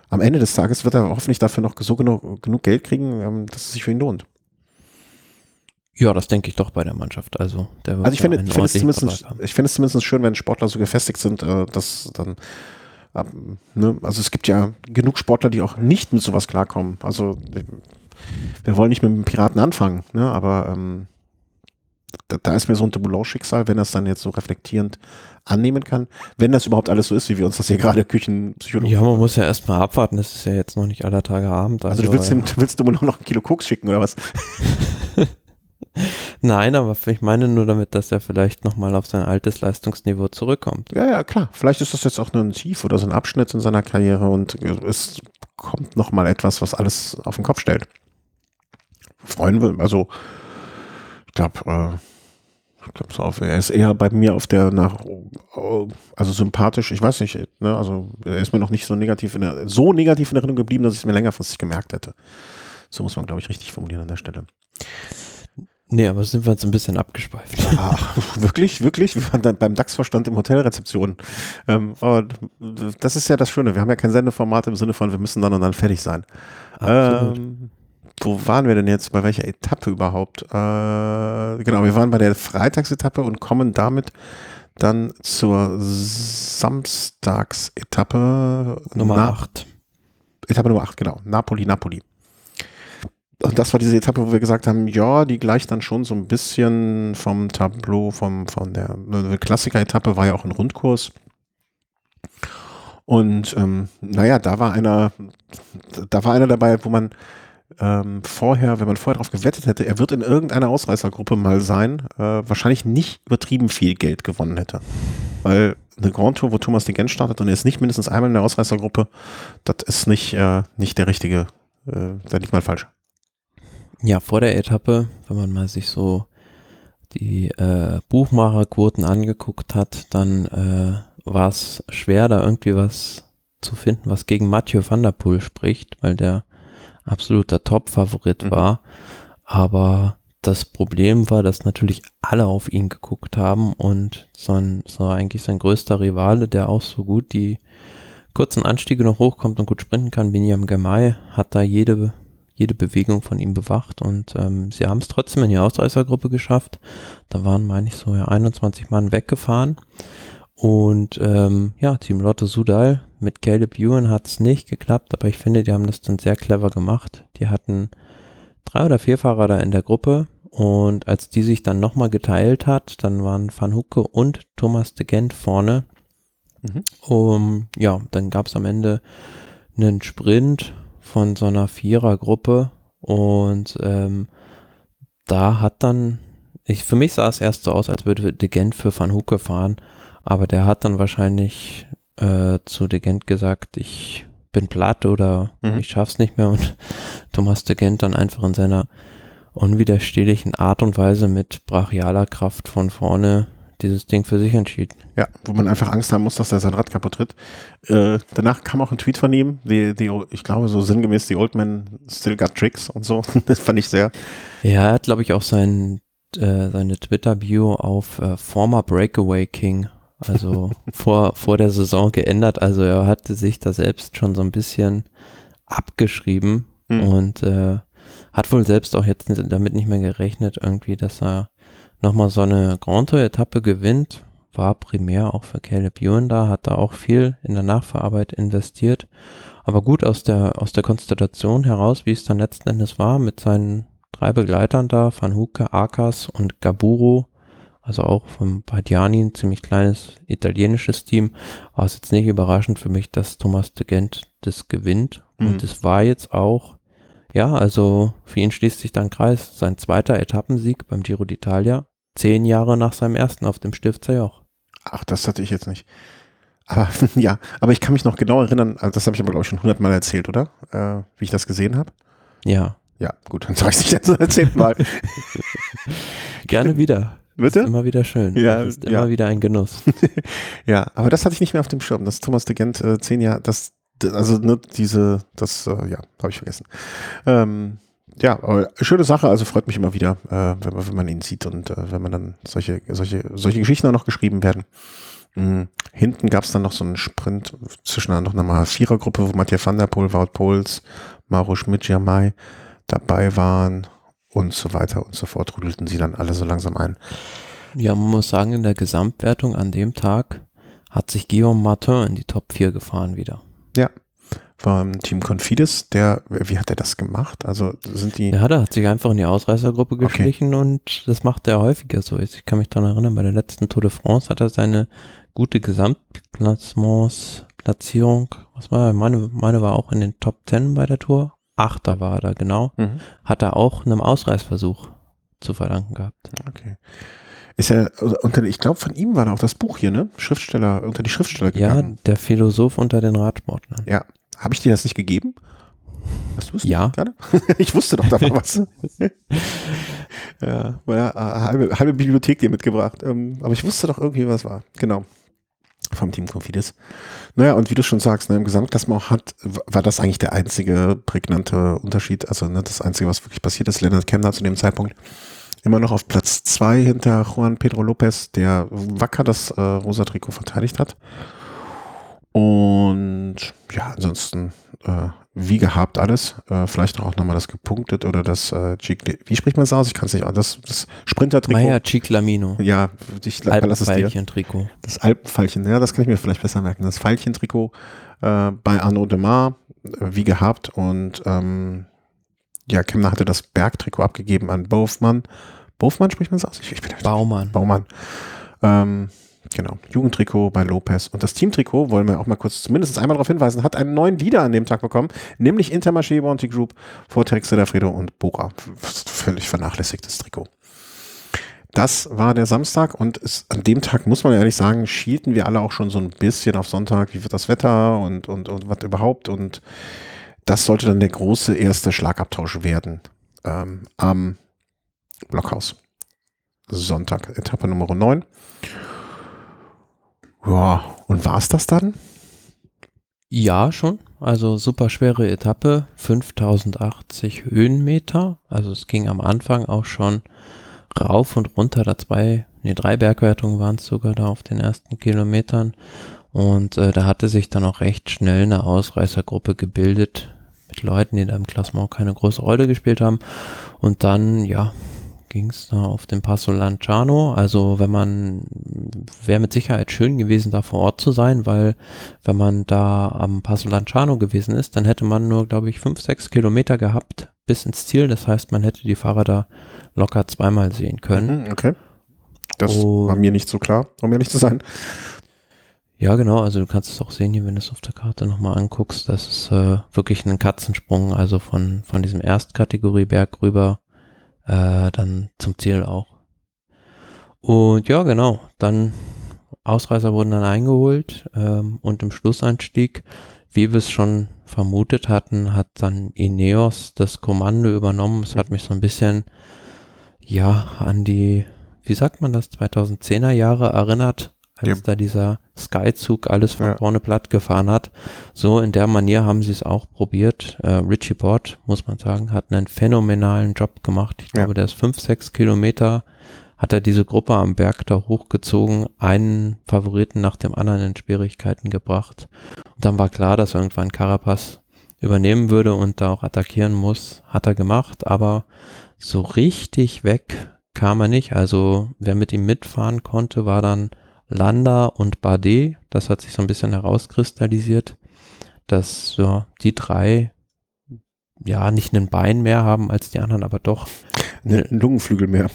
am Ende des Tages wird er hoffentlich dafür noch so genug Geld kriegen, dass es sich für ihn lohnt.
Ja, das denke ich doch bei der Mannschaft. Also, der wird
Also ich finde es
Vertrag haben.
zumindest schön, wenn Sportler so gefestigt sind, dass dann, ne? Also es gibt ja genug Sportler, die auch nicht mit sowas klarkommen. Also wir wollen nicht mit dem Piraten anfangen, ne? Aber da ist mir so ein Tableau-Schicksal, wenn er es dann jetzt so reflektierend annehmen kann, wenn das überhaupt alles so ist, wie wir uns das hier gerade Küchenpsychologen.
Ja, man muss ja erstmal abwarten, das ist ja jetzt noch nicht aller Tage Abend.
Also du willst du mir nur noch ein Kilo Koks schicken oder was?
Nein, aber ich meine nur damit, dass er vielleicht nochmal auf sein altes Leistungsniveau zurückkommt.
Ja, ja, klar. Vielleicht ist das jetzt auch nur ein Tief oder so ein Abschnitt in seiner Karriere und es kommt nochmal etwas, was alles auf den Kopf stellt. Freuen wir, also ich glaube so er ist eher bei mir auf der also sympathisch, ich weiß nicht, ne, also er ist mir noch nicht so negativ in Erinnerung geblieben, dass ich es mir längerfristig gemerkt hätte. So muss man, glaube ich, richtig formulieren an der Stelle.
Nee, aber sind wir jetzt ein bisschen abgeschweift.
Ach, wirklich? Wir waren dann beim DAX-Vorstand im Hotelrezeption. Aber das ist ja das Schöne. Wir haben ja kein Sendeformat im Sinne von, wir müssen dann und dann fertig sein. Wo waren wir denn jetzt? Bei welcher Etappe überhaupt? Genau, wir waren bei der Freitagsetappe und kommen damit dann zur Samstagsetappe.
Nummer 8.
Etappe Nummer 8, genau. Napoli. Und das war diese Etappe, wo wir gesagt haben, ja, die gleicht dann schon so ein bisschen vom Tableau, von der Klassiker-Etappe, war ja auch ein Rundkurs. Und naja, da war einer dabei, wo man wenn man vorher drauf gewettet hätte, er wird in irgendeiner Ausreißergruppe mal sein, wahrscheinlich nicht übertrieben viel Geld gewonnen hätte. Weil eine Grand Tour, wo Thomas de Gendt startet und er ist nicht mindestens einmal in der Ausreißergruppe, das ist nicht der richtige, da liegt man falsch.
Ja, vor der Etappe, wenn man mal sich so die Buchmacherquoten angeguckt hat, dann war es schwer, da irgendwie was zu finden, was gegen Mathieu van der Poel spricht, weil der absoluter Top-Favorit war. Aber das Problem war, dass natürlich alle auf ihn geguckt haben und so eigentlich sein größter Rivale, der auch so gut die kurzen Anstiege noch hochkommt und gut sprinten kann, Biniam Girmay, hat da jede Bewegung von ihm bewacht und sie haben es trotzdem in die Ausreißergruppe geschafft. Da waren, meine ich, so 21 Mann weggefahren. Und Team Lotto Soudal mit Caleb Ewan hat es nicht geklappt, aber ich finde, die haben das dann sehr clever gemacht. Die hatten 3 oder 4 Fahrer da in der Gruppe und als die sich dann nochmal geteilt hat, dann waren Van Hoecke und Thomas de Gendt vorne. Dann gab es am Ende einen Sprint von so einer 4er-Gruppe und da hat dann, für mich sah es erst so aus, als würde de Gendt für Van Hoecke fahren. Aber der hat dann wahrscheinlich zu de Gendt gesagt, ich bin platt oder ich schaff's nicht mehr und Thomas de Gendt dann einfach in seiner unwiderstehlichen Art und Weise mit brachialer Kraft von vorne dieses Ding für sich entschieden.
Ja, wo man einfach Angst haben muss, dass er sein Rad kaputt tritt. Danach kam auch ein Tweet von ihm, ich glaube so sinngemäß, the old man still got tricks und so. Das fand ich sehr.
Ja, er hat glaube ich auch seine Twitter-Bio auf former Breakaway King, also vor der Saison geändert. Also er hatte sich da selbst schon so ein bisschen abgeschrieben und hat wohl selbst auch jetzt damit nicht mehr gerechnet irgendwie, dass er nochmal so eine Grand Tour-Etappe gewinnt. War primär auch für Caleb Ewan da, hat da auch viel in der Nachverarbeit investiert. Aber gut aus der Konstellation heraus, wie es dann letzten Endes war, mit seinen 3 Begleitern da, Van Hoecke, Akas und Gaburo, also auch von Bardiani, ein ziemlich kleines italienisches Team, war es jetzt nicht überraschend für mich, dass Thomas de Gendt das gewinnt. Und es war jetzt auch, also für ihn schließt sich dann Kreis, sein 2. Etappensieg beim Giro d'Italia, 10 Jahre nach seinem ersten auf dem Stifter Joch.
Ach, das hatte ich jetzt nicht. Aber ja, aber ich kann mich noch genau erinnern, also das habe ich aber glaube ich schon 100 Mal erzählt, oder? Wie ich das gesehen habe.
Ja.
Ja, gut, dann sage ich es nicht jetzt zum 10. Mal.
Gerne wieder.
Bitte?
Ist immer wieder schön.
Ja,
das ist immer wieder ein Genuss.
Ja, aber das hatte ich nicht mehr auf dem Schirm, dass Thomas de Gendt 10 Jahre, habe ich vergessen. Aber schöne Sache, also freut mich immer wieder, wenn man ihn sieht und wenn man dann solche Geschichten auch noch geschrieben werden. Hinten gab es dann noch so einen Sprint zwischen noch einer Vierergruppe, wo Mathieu van der Poel, Wout Poels, Mauro Schmidt-Girmay dabei waren und so weiter und so fort, trudelten sie dann alle so langsam ein.
Ja, man muss sagen, in der Gesamtwertung an dem Tag hat sich Guillaume Martin in die Top 4 gefahren wieder.
Ja, vom Team Confidis, wie hat er das gemacht? Also sind die...
Ja, der hat sich einfach in die Ausreißergruppe geschlichen und das macht er häufiger so. Ich kann mich daran erinnern, bei der letzten Tour de France hat er seine gute Gesamtklassementsplatzierung, was war er? Meine war auch in den Top 10 bei der Tour. Achter war er da, genau. Hat er auch einem Ausreißversuch zu verdanken gehabt.
Okay. Ist er, ich glaube, von ihm war da auch das Buch hier, ne? Schriftsteller, unter die Schriftsteller gegangen.
Ja, der Philosoph unter den Radsportlern.
Ja. Habe ich dir das nicht gegeben? Hast du es
ja.
Gerade? Ich wusste doch, da war was. Ja, halbe Bibliothek dir mitgebracht. Aber ich wusste doch irgendwie, was war. Genau. Vom Team Confidis. Naja, und wie du schon sagst, ne, im Gesamtklassement war das eigentlich der einzige prägnante Unterschied. Also das Einzige, was wirklich passiert ist. Lennart Kämna zu dem Zeitpunkt immer noch auf Platz 2 hinter Juan Pedro Lopez, der wacker das rosa Trikot verteidigt hat. Und ja, ansonsten wie gehabt alles. Vielleicht auch nochmal das gepunktet oder das wie spricht man es aus? Ich kann es nicht. Das Sprinter-Trikot.
Maya Ciclamino.
Ja, ich lasse es dir.
Alpenfeilchen-Trikot.
Das Alpenfeilchen, ja, das kann ich mir vielleicht besser merken. Das Veilchen-Trikot bei Arnaud Demar, wie gehabt. Und ja, Kämna hatte das Bergtrikot abgegeben an Bowman. Bowman spricht man es aus? Baumann. Genau, Jugendtrikot bei Lopez. Und das Teamtrikot, wollen wir auch mal kurz zumindest einmal darauf hinweisen, hat einen neuen Leader an dem Tag bekommen, nämlich Intermarché Bonti Group vor Trek Sedafredo und Bora. Völlig vernachlässigtes Trikot. Das war der Samstag und an dem Tag, muss man ehrlich sagen, schielten wir alle auch schon so ein bisschen auf Sonntag, wie wird das Wetter und was überhaupt. Und das sollte dann der große erste Schlagabtausch werden am Blockhaus. Sonntag, Etappe Nummer 9. Ja, und war es das dann?
Ja, schon. Also super schwere Etappe, 5080 Höhenmeter. Also es ging am Anfang auch schon rauf und runter. 3 Bergwertungen waren es sogar da auf den ersten Kilometern. Und da hatte sich dann auch recht schnell eine Ausreißergruppe gebildet mit Leuten, die da im Klassement keine große Rolle gespielt haben. Und dann, ja, ging es da auf den Passo Lanciano. Also wäre mit Sicherheit schön gewesen, da vor Ort zu sein, weil wenn man da am Passo Lanciano gewesen ist, dann hätte man nur, glaube ich, 5-6 Kilometer gehabt bis ins Ziel. Das heißt, man hätte die Fahrer da locker zweimal sehen können.
Okay. Das war mir nicht so klar, um ehrlich zu sein.
Ja, genau. Also du kannst es auch sehen hier, wenn du es auf der Karte nochmal anguckst. Das ist wirklich ein Katzensprung, also von diesem Erstkategorieberg rüber dann zum Ziel auch. Und ja, genau, dann Ausreißer wurden dann eingeholt und im Schlussanstieg, wie wir es schon vermutet hatten, hat dann Ineos das Kommando übernommen. Es hat mich so ein bisschen, ja, an die, wie sagt man das, 2010er Jahre erinnert, als da dieser Sky-Zug alles von vorne platt gefahren hat. So in der Manier haben sie es auch probiert. Richie Porte, muss man sagen, hat einen phänomenalen Job gemacht. Ich glaube, der ist 5-6 Kilometer, hat er diese Gruppe am Berg da hochgezogen, einen Favoriten nach dem anderen in Schwierigkeiten gebracht. Und dann war klar, dass irgendwann Carapaz übernehmen würde und da auch attackieren muss. Hat er gemacht, aber so richtig weg kam er nicht. Also wer mit ihm mitfahren konnte, war dann Landa und Bardet. Das hat sich so ein bisschen herauskristallisiert, dass die drei ja nicht einen Bein mehr haben als die anderen, aber doch
einen Lungenflügel mehr.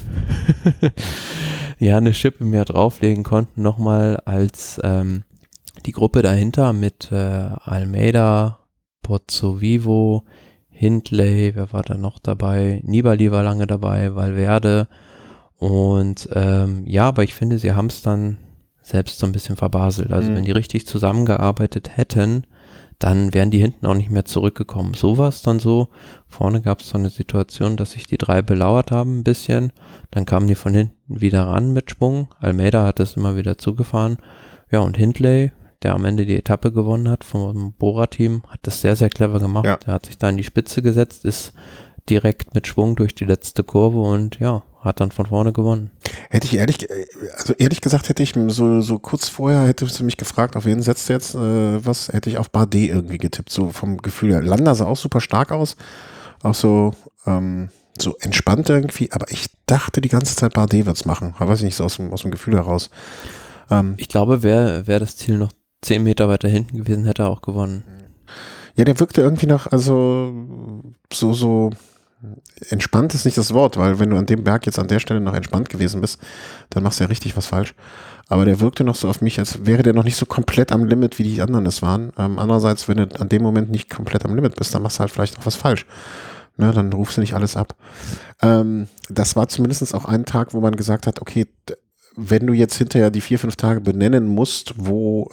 Ja, eine Schippe mehr drauflegen konnten nochmal als die Gruppe dahinter mit Almeida, Pozzovivo, Hindley, wer war da noch dabei? Nibali war lange dabei, Valverde und aber ich finde, sie haben es dann selbst so ein bisschen verbaselt. Also wenn die richtig zusammengearbeitet hätten, dann wären die hinten auch nicht mehr zurückgekommen. So war es dann so. Vorne gab es so eine Situation, dass sich die drei belauert haben ein bisschen. Dann kamen die von hinten wieder ran mit Schwung. Almeida hat es immer wieder zugefahren. Ja, und Hindley, der am Ende die Etappe gewonnen hat vom Bora-Team, hat das sehr, sehr clever gemacht. Er hat sich da in die Spitze gesetzt, ist direkt mit Schwung durch die letzte Kurve und ja, hat dann von vorne gewonnen.
Hätte ich ehrlich gesagt, hätte ich so kurz vorher, hättest du mich gefragt, auf wen setzt du jetzt was, hätte ich auf Bardet irgendwie getippt, so vom Gefühl her. Landa sah auch super stark aus, auch so, so entspannt irgendwie, aber ich dachte die ganze Zeit, Bardet wird's machen. Weiß ich nicht, so aus dem Gefühl heraus.
Ich glaube, wäre das Ziel noch 10 Meter weiter hinten gewesen, hätte er auch gewonnen.
Ja, der wirkte irgendwie noch, also so entspannt ist nicht das Wort, weil wenn du an dem Berg jetzt an der Stelle noch entspannt gewesen bist, dann machst du ja richtig was falsch. Aber der wirkte noch so auf mich, als wäre der noch nicht so komplett am Limit, wie die anderen es waren. Andererseits, wenn du an dem Moment nicht komplett am Limit bist, dann machst du halt vielleicht auch was falsch. Ne, dann rufst du nicht alles ab. Das war zumindest auch ein Tag, wo man gesagt hat, okay, wenn du jetzt hinterher die 4-5 Tage benennen musst, wo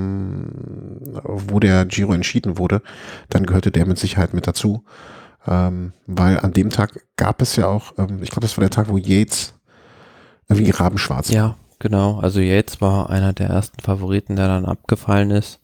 der Giro entschieden wurde, dann gehörte der mit Sicherheit mit dazu. Weil an dem Tag gab es ja auch, ich glaube, das war der Tag, wo Yates irgendwie rabenschwarz war.
Ja, genau. Also Yates war einer der ersten Favoriten, der dann abgefallen ist.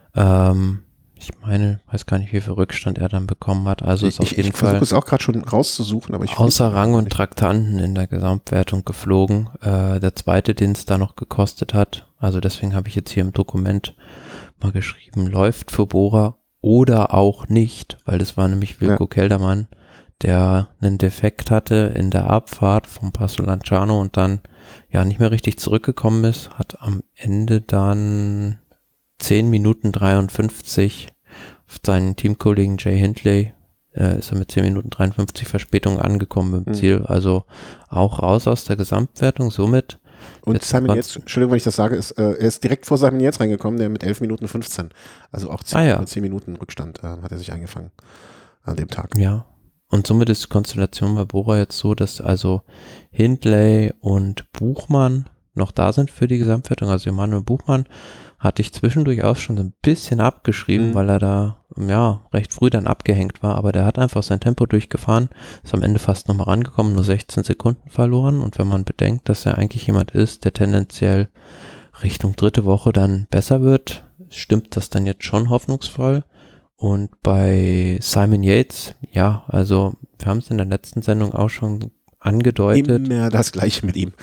Ich meine, weiß gar nicht, wie viel Rückstand er dann bekommen hat. Also ist auf jeden
Ich
Fall
versuche es auch gerade schon rauszusuchen, aber ich
außer Rang und Traktanten in der Gesamtwertung geflogen. Der zweite, den es da noch gekostet hat, also deswegen habe ich jetzt hier im Dokument mal geschrieben, läuft für Bora oder auch nicht, weil das war nämlich Wilco Kelderman, der einen Defekt hatte in der Abfahrt vom Passo Lanciano und dann ja nicht mehr richtig zurückgekommen ist, hat am Ende dann 10 Minuten 53 auf seinen Teamkollegen Jay Hindley ist er mit 10 Minuten 53 Verspätung angekommen im Ziel, also auch raus aus der Gesamtwertung, somit.
Und Simon Yates, Entschuldigung, wenn ich das sage, er ist direkt vor Simon Yates reingekommen, der mit 11 Minuten 15, also auch 10 Minuten Rückstand hat er sich eingefangen an dem Tag.
Ja, und somit ist die Konstellation bei Bora jetzt so, dass also Hindley und Buchmann noch da sind für die Gesamtwertung, also Emanuel Buchmann hatte ich zwischendurch auch schon so ein bisschen abgeschrieben, weil er da ja recht früh dann abgehängt war, aber der hat einfach sein Tempo durchgefahren, ist am Ende fast nochmal rangekommen, nur 16 Sekunden verloren und wenn man bedenkt, dass er eigentlich jemand ist, der tendenziell Richtung dritte Woche dann besser wird, stimmt das dann jetzt schon hoffnungsvoll. Und bei Simon Yates, ja, also wir haben es in der letzten Sendung auch schon angedeutet.
Immer das Gleiche mit ihm.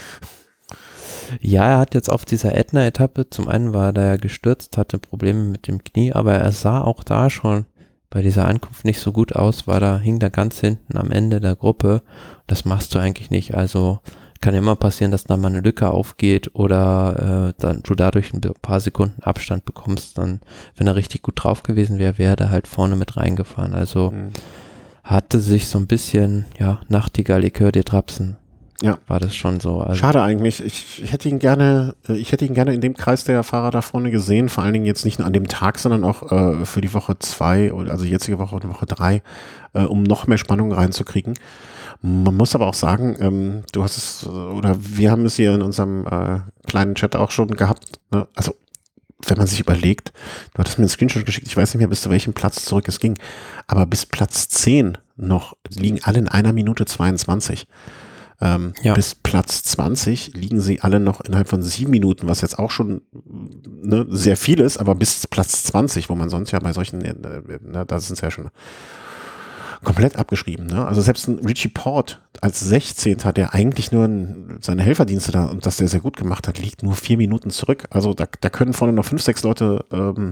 Ja, er hat jetzt auf dieser Ätna-Etappe, zum einen war er da ja gestürzt, hatte Probleme mit dem Knie, aber er sah auch da schon bei dieser Ankunft nicht so gut aus, hing da ganz hinten am Ende der Gruppe. Das machst du eigentlich nicht, also kann immer passieren, dass da mal eine Lücke aufgeht oder dann du dadurch ein paar Sekunden Abstand bekommst, dann, wenn er richtig gut drauf gewesen wäre, wäre er halt vorne mit reingefahren, also hatte sich so ein bisschen, ja, Nachtigall, Likör, die Trapsen. Ja. War das schon so.
Also schade eigentlich. Ich hätte ihn gerne in dem Kreis der Fahrer da vorne gesehen, vor allen Dingen jetzt nicht nur an dem Tag, sondern auch für die Woche 2, also jetzige Woche und Woche 3, um noch mehr Spannung reinzukriegen. Man muss aber auch sagen, du hast es, oder wir haben es hier in unserem kleinen Chat auch schon gehabt, ne? Also wenn man sich überlegt, du hattest mir einen Screenshot geschickt, ich weiß nicht mehr, bis zu welchem Platz zurück es ging, aber bis Platz 10 noch liegen alle in 1 Minute 22. Bis Platz 20 liegen sie alle noch innerhalb von 7 Minuten, was jetzt auch schon sehr viel ist, aber bis Platz 20, wo man sonst ja bei solchen, da sind es ja schon komplett abgeschrieben. Ne? Also selbst ein Richie Port als 16. der eigentlich nur seine Helferdienste da und das der sehr gut gemacht hat, liegt nur 4 Minuten zurück. Also da können vorne noch 5, 6 Leute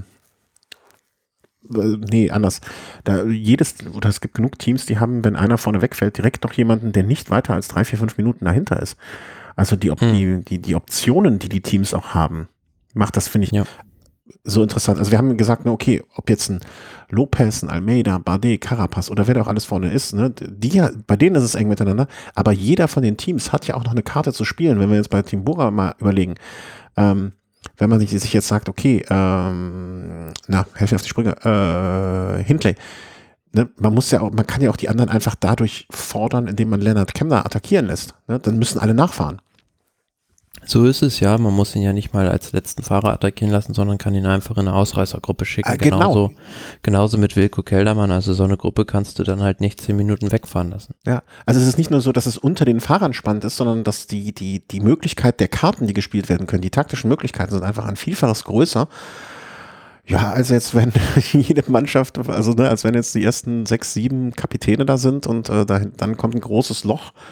anders. Es gibt genug Teams, die haben, wenn einer vorne wegfällt, direkt noch jemanden, der nicht weiter als 3, 4, 5 Minuten dahinter ist. Also die Optionen, die Teams auch haben, macht das, finde ich, so interessant. Also wir haben gesagt, okay, ob jetzt ein Lopez, ein Almeida, Bardet, Carapaz oder wer da auch alles vorne ist, ne, bei denen ist es eng miteinander, aber jeder von den Teams hat ja auch noch eine Karte zu spielen, wenn wir jetzt bei Team Bora mal überlegen, wenn man sich jetzt sagt, okay, helf mir auf die Sprünge, Hindley, ne, man kann ja auch die anderen einfach dadurch fordern, indem man Lennart Kemner attackieren lässt, ne, dann müssen alle nachfahren.
So ist es, ja, man muss ihn ja nicht mal als letzten Fahrer attackieren lassen, sondern kann ihn einfach in eine Ausreißergruppe schicken, genauso mit Wilco Kelderman, also so eine Gruppe kannst du dann halt nicht 10 Minuten wegfahren lassen.
Ja, also es ist nicht nur so, dass es unter den Fahrern spannend ist, sondern dass die Möglichkeit der Karten, die gespielt werden können, die taktischen Möglichkeiten sind einfach ein Vielfaches größer. Ja, also jetzt, wenn jede Mannschaft, als wenn jetzt die ersten 6, 7 Kapitäne da sind und dann kommt ein großes Loch,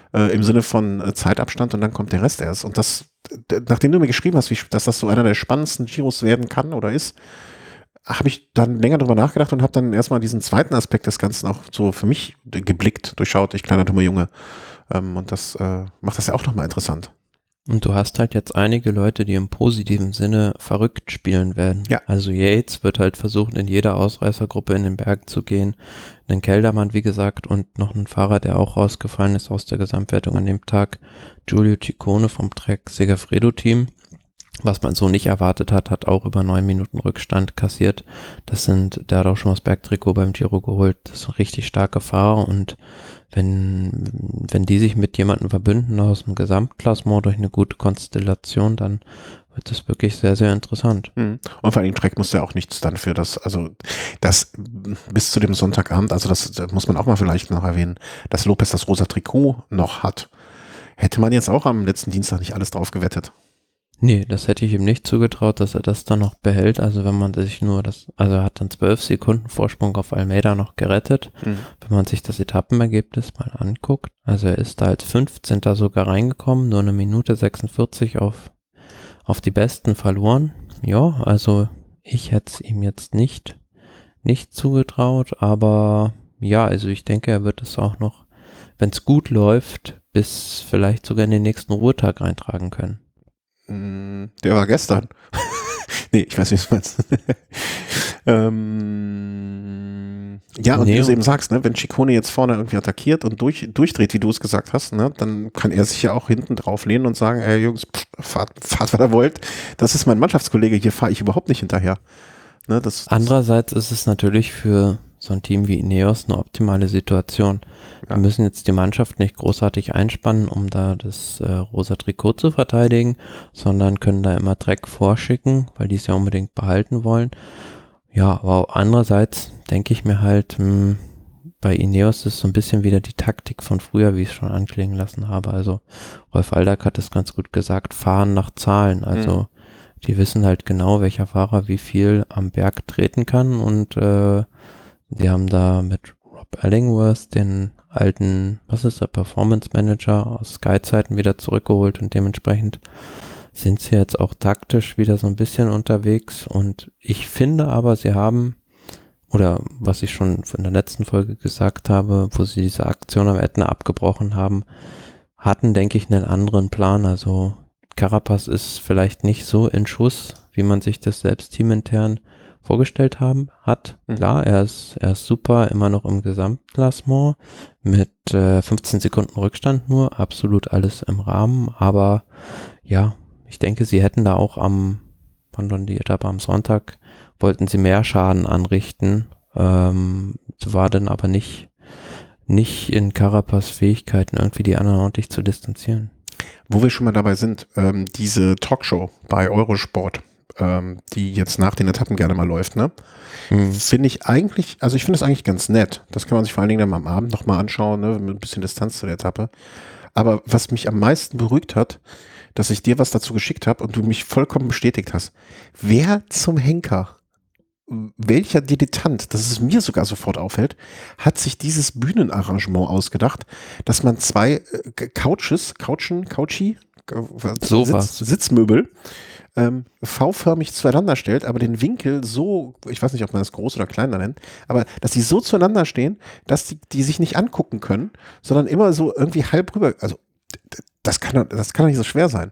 im Sinne von Zeitabstand und dann kommt der Rest erst. Und das, nachdem du mir geschrieben hast, dass das so einer der spannendsten Giros werden kann oder ist, habe ich dann länger drüber nachgedacht und habe dann erstmal diesen zweiten Aspekt des Ganzen auch so für mich geblickt, durchschaut, ich kleiner dummer Junge. Und das macht das ja auch nochmal interessant.
Und du hast halt jetzt einige Leute, die im positiven Sinne verrückt spielen werden.
Ja.
Also Yates wird halt versuchen, in jeder Ausreißergruppe in den Berg zu gehen. Einen Keldermann, wie gesagt, und noch ein Fahrer, der auch rausgefallen ist aus der Gesamtwertung an dem Tag. Giulio Ciccone vom Trek Segafredo-Team. Was man so nicht erwartet hat, hat auch über 9 Minuten Rückstand kassiert. Der hat auch schon das Bergtrikot beim Giro geholt. Das ist ein richtig starker Fahrer und wenn die sich mit jemandem verbünden aus dem Gesamtklassement durch eine gute Konstellation, dann wird das wirklich sehr, sehr interessant.
Und vor allem Trek muss ja auch nichts dann für das, also das bis zu dem Sonntagabend, also das muss man auch mal vielleicht noch erwähnen, dass Lopez das rosa Trikot noch hat. Hätte man jetzt auch am letzten Dienstag nicht alles drauf gewettet.
Nee, das hätte ich ihm nicht zugetraut, dass er das dann noch behält. Also wenn man sich also er hat dann 12 Sekunden Vorsprung auf Almeida noch gerettet. Wenn man sich das Etappenergebnis mal anguckt, also er ist da als 15. sogar reingekommen, nur 1 Minute 46 auf die Besten verloren. Ja, also ich hätte es ihm jetzt nicht zugetraut, aber ja, also ich denke, er wird es auch noch, wenn es gut läuft, bis vielleicht sogar in den nächsten Ruhetag eintragen können.
Der war gestern. Nee, ich weiß nicht, was du meinst. Ja, und wie du es eben sagst, ne, wenn Ciccone jetzt vorne irgendwie attackiert und durchdreht, wie du es gesagt hast, ne, dann kann er sich ja auch hinten drauf lehnen und sagen, ey Jungs, fahrt, was ihr wollt. Das ist mein Mannschaftskollege, hier fahre ich überhaupt nicht hinterher. Ne,
Andererseits ist es natürlich für so ein Team wie Ineos eine optimale Situation.
Ja.
Wir müssen jetzt die Mannschaft nicht großartig einspannen, um da das rosa Trikot zu verteidigen, sondern können da immer Trek vorschicken, weil die es ja unbedingt behalten wollen. Ja, aber andererseits denke ich mir halt, bei Ineos ist so ein bisschen wieder die Taktik von früher, wie ich es schon anklingen lassen habe. Also Rolf Aldag hat es ganz gut gesagt, fahren nach Zahlen. Also die wissen halt genau, welcher Fahrer wie viel am Berg treten kann und die haben da mit Rob Illingworth den alten, Performance Manager aus Sky-Zeiten wieder zurückgeholt und dementsprechend sind sie jetzt auch taktisch wieder so ein bisschen unterwegs und ich finde aber, sie haben, oder was ich schon in der letzten Folge gesagt habe, wo sie diese Aktion am Ätna abgebrochen haben, hatten, denke ich, einen anderen Plan. Also Carapaz ist vielleicht nicht so in Schuss, wie man sich das selbst teamintern vorgestellt hat. Klar, er ist super, immer noch im Gesamtklassement mit 15 Sekunden Rückstand nur, absolut alles im Rahmen, aber ja, ich denke, sie hätten da auch die Etappe am Sonntag, wollten sie mehr Schaden anrichten, war dann aber nicht in Carapaz Fähigkeiten, irgendwie die anderen ordentlich zu distanzieren.
Wo wir schon mal dabei sind, diese Talkshow bei Eurosport, die jetzt nach den Etappen gerne mal läuft, ne? Finde ich eigentlich, also ich finde es eigentlich ganz nett. Das kann man sich vor allen Dingen dann am Abend nochmal anschauen, ne? Mit ein bisschen Distanz zu der Etappe. Aber was mich am meisten beruhigt hat, dass ich dir was dazu geschickt habe und du mich vollkommen bestätigt hast. Wer zum Henker, welcher Dilettant, dass es mir sogar sofort auffällt, hat sich dieses Bühnenarrangement ausgedacht, dass man 2 Sitzmöbel V-förmig zueinander stellt, aber den Winkel so, ich weiß nicht, ob man das groß oder kleiner nennt, aber dass die so zueinander stehen, dass die sich nicht angucken können, sondern immer so irgendwie halb rüber, also das kann doch nicht so schwer sein.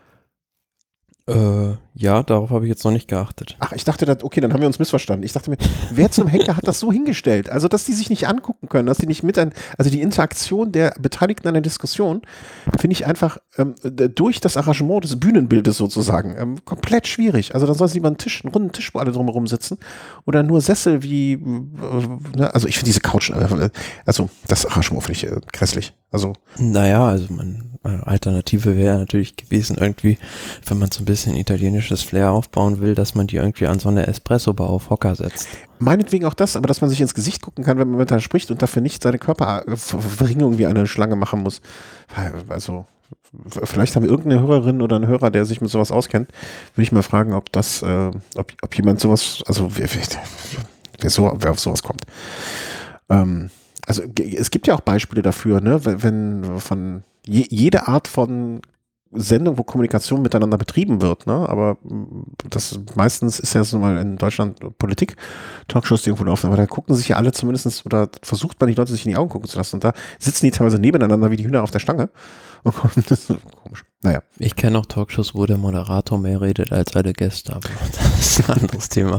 Ja, darauf habe ich jetzt noch nicht geachtet.
Ach, ich dachte, okay, dann haben wir uns missverstanden. Ich dachte mir, wer zum Henker hat das so hingestellt? Also, dass die sich nicht angucken können, dass die nicht also die Interaktion der Beteiligten an der Diskussion, finde ich einfach durch das Arrangement des Bühnenbildes sozusagen komplett schwierig. Also, dann soll es lieber einen runden Tisch, wo alle drumherum sitzen oder nur Sessel wie, also ich finde diese Couch, also das Arrangement finde ich grässlich. Also.
Naja, also meine Alternative wäre natürlich gewesen, irgendwie, wenn man so ein bisschen italienisches Flair aufbauen will, dass man die irgendwie an so eine Espresso-Bar auf Hocker setzt.
Meinetwegen auch das, aber dass man sich ins Gesicht gucken kann, wenn man miteinander spricht und dafür nicht seine Körperverringerung wie eine Schlange machen muss. Also, vielleicht haben wir irgendeine Hörerin oder einen Hörer, der sich mit sowas auskennt, würde ich mal fragen, ob jemand sowas, also wer auf sowas kommt. also es gibt ja auch Beispiele dafür, ne, wenn von jede Art von Sendung, wo Kommunikation miteinander betrieben wird, ne? Aber das meistens ist ja so mal in Deutschland Politik, Talkshows, die irgendwo laufen, aber da gucken sich ja alle zumindest oder versucht man die Leute sich in die Augen gucken zu lassen und da sitzen die teilweise nebeneinander wie die Hühner auf der Stange. Und das ist komisch. Naja.
Ich kenne auch Talkshows, wo der Moderator mehr redet als alle Gäste, aber das ist ein anderes Thema.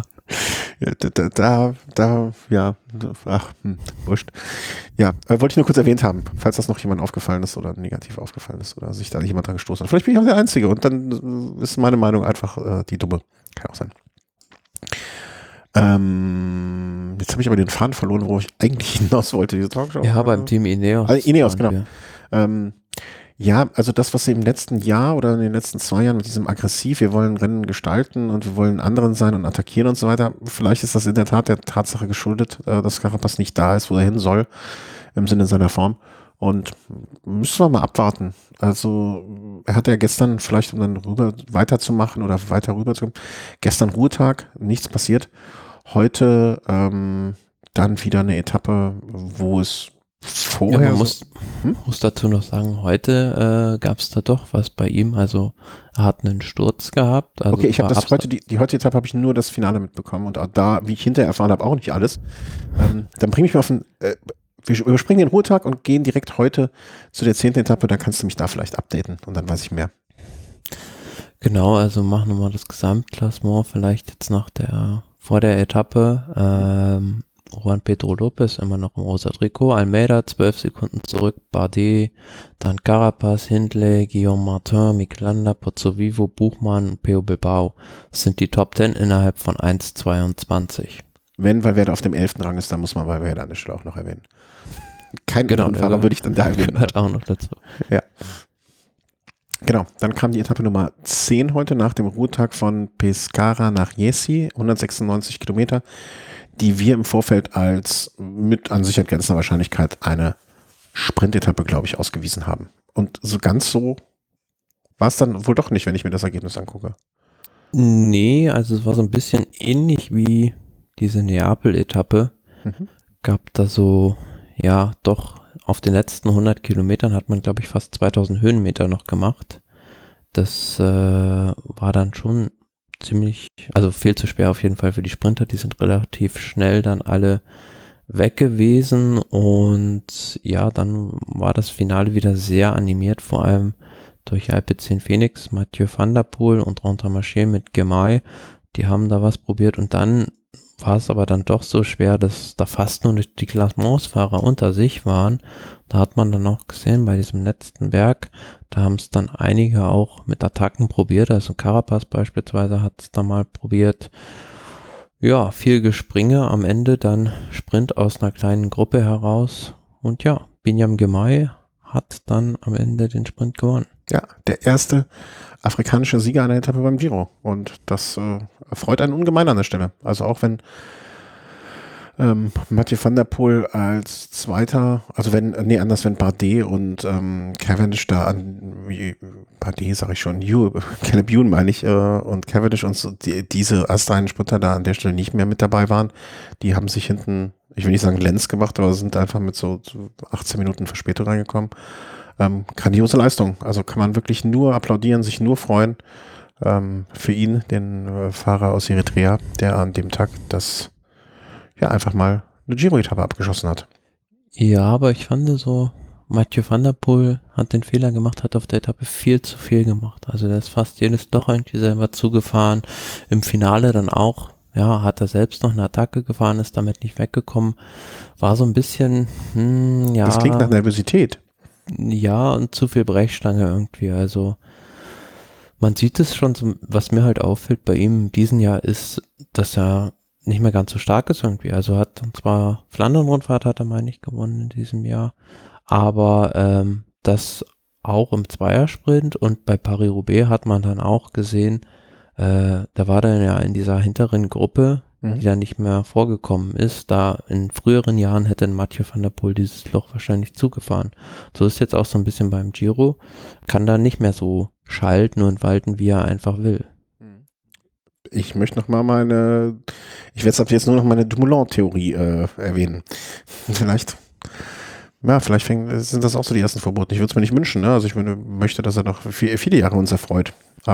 Ja, wurscht. Ja, wollte ich nur kurz erwähnt haben, falls das noch jemand aufgefallen ist oder negativ aufgefallen ist oder sich da nicht jemand dran gestoßen hat. Vielleicht bin ich auch der Einzige und dann ist meine Meinung einfach die dumme. Kann auch sein. Jetzt habe ich aber den Faden verloren, wo ich eigentlich hinaus wollte. Diese Talkshow.
Ja, beim Team Ineos.
Ineos, genau. Ja, also das, was sie im letzten Jahr oder in den letzten 2 Jahren mit diesem aggressiv, wir wollen Rennen gestalten und wir wollen anderen sein und attackieren und so weiter, vielleicht ist das in der Tat der Tatsache geschuldet, dass Carapaz nicht da ist, wo er hin soll, im Sinne seiner Form. Und müssen wir mal abwarten. Also er hatte ja gestern, vielleicht um dann weiterzumachen oder weiter rüberzukommen, gestern Ruhetag, nichts passiert. Heute dann wieder eine Etappe, wo es vorher...
Ja, man muss dazu noch sagen, heute gab es da doch was bei ihm. Also er hat einen Sturz gehabt. Also
okay, ich habe das heute, die heutige Etappe habe ich nur das Finale mitbekommen und auch da, wie ich hinterher erfahren habe, auch nicht alles. Dann bringe ich mich auf den... wir überspringen den Ruhetag und gehen direkt heute zu der 10. Etappe, dann kannst du mich da vielleicht updaten und dann weiß ich mehr.
Genau, also machen wir mal das Gesamtklassement vielleicht jetzt vor der Etappe. Juan Pedro Lopez immer noch im rosa Trikot, Almeida 12 Sekunden zurück, Bardet, dann Carapaz, Hindley, Guillaume Martin, Mikel Landa, Pozzovivo, Buchmann und Peo Bilbao. Das sind die Top 10 innerhalb von 1,22.
Wenn Valverde auf dem 11. Rang ist, dann muss man Valverde an der Stelle auch noch erwähnen. Kein anderen Fahrer würde ich dann da erwähnen.
Gehört auch noch dazu.
Ja. Genau, dann kam die Etappe Nummer 10 heute nach dem Ruhetag von Pescara nach Jesi, 196 Kilometer, die wir im Vorfeld als mit an Sicherheit grenzender Wahrscheinlichkeit eine Sprintetappe, glaube ich, ausgewiesen haben. Und so ganz so war es dann wohl doch nicht, wenn ich mir das Ergebnis angucke.
Nee, also es war so ein bisschen ähnlich wie diese Neapel-Etappe. Gab da so, ja, doch auf den letzten 100 Kilometern hat man, glaube ich, fast 2000 Höhenmeter noch gemacht. Das war dann schon ziemlich, also viel zu schwer auf jeden Fall für die Sprinter. Die sind relativ schnell dann alle weg gewesen und ja, dann war das Finale wieder sehr animiert, vor allem durch Alpecin Phoenix, Mathieu van der Poel und Rentramaché mit Gemay. Die haben da was probiert und dann war es aber dann doch so schwer, dass da fast nur die Klassementsfahrer unter sich waren. Da hat man dann auch gesehen, bei diesem letzten Berg, da haben es dann einige auch mit Attacken probiert. Also Carapaz beispielsweise hat es da mal probiert. Ja, viel Gespringe, am Ende dann Sprint aus einer kleinen Gruppe heraus. Und ja, Binyam Gemay hat dann am Ende den Sprint gewonnen.
Ja, der erste afrikanische Sieger einer Etappe beim Giro. Und das freut einen ungemein an der Stelle. Also auch wenn Mathieu van der Poel als Zweiter, also wenn Bardet und Cavendish da Bardet sage ich schon, Caleb Ewan meine ich, und Cavendish und so, diese astreinen Sprinter da an der Stelle nicht mehr mit dabei waren, die haben sich hinten, ich will nicht sagen Lenz gemacht, aber sind einfach mit so 18 Minuten Verspätung reingekommen. Grandiose Leistung, also kann man wirklich nur applaudieren, sich nur freuen für ihn, den Fahrer aus Eritrea, der an dem Tag einfach mal eine Giro-Etappe abgeschossen hat.
Ja, aber ich fand so, Mathieu van der Poel hat den Fehler gemacht, hat auf der Etappe viel zu viel gemacht. Also der ist fast jedes Loch irgendwie selber zugefahren. Im Finale dann auch, ja, hat er selbst noch eine Attacke gefahren, ist damit nicht weggekommen. War so ein bisschen, ja.
Das klingt nach Nervosität.
Ja, und zu viel Brechstange irgendwie. Also man sieht es schon, so, was mir halt auffällt bei ihm in diesem Jahr ist, dass er nicht mehr ganz so stark ist irgendwie. Also hat zwar Flandern-Rundfahrt hat er meine ich gewonnen in diesem Jahr, aber das auch im Zweiersprint und bei Paris-Roubaix hat man dann auch gesehen, da war dann ja in dieser hinteren Gruppe, die da nicht mehr vorgekommen ist. Da in früheren Jahren hätte Mathieu van der Poel dieses Loch wahrscheinlich zugefahren. So ist jetzt auch so ein bisschen beim Giro, kann da nicht mehr so schalten und walten, wie er einfach will.
Ich möchte noch mal ich werde ab jetzt nur noch meine Dumoulin-Theorie erwähnen. Vielleicht Ja, vielleicht sind das auch so die ersten Verboten. Ich würde es mir nicht wünschen, ne? Also ich möchte, dass er noch viele Jahre uns erfreut.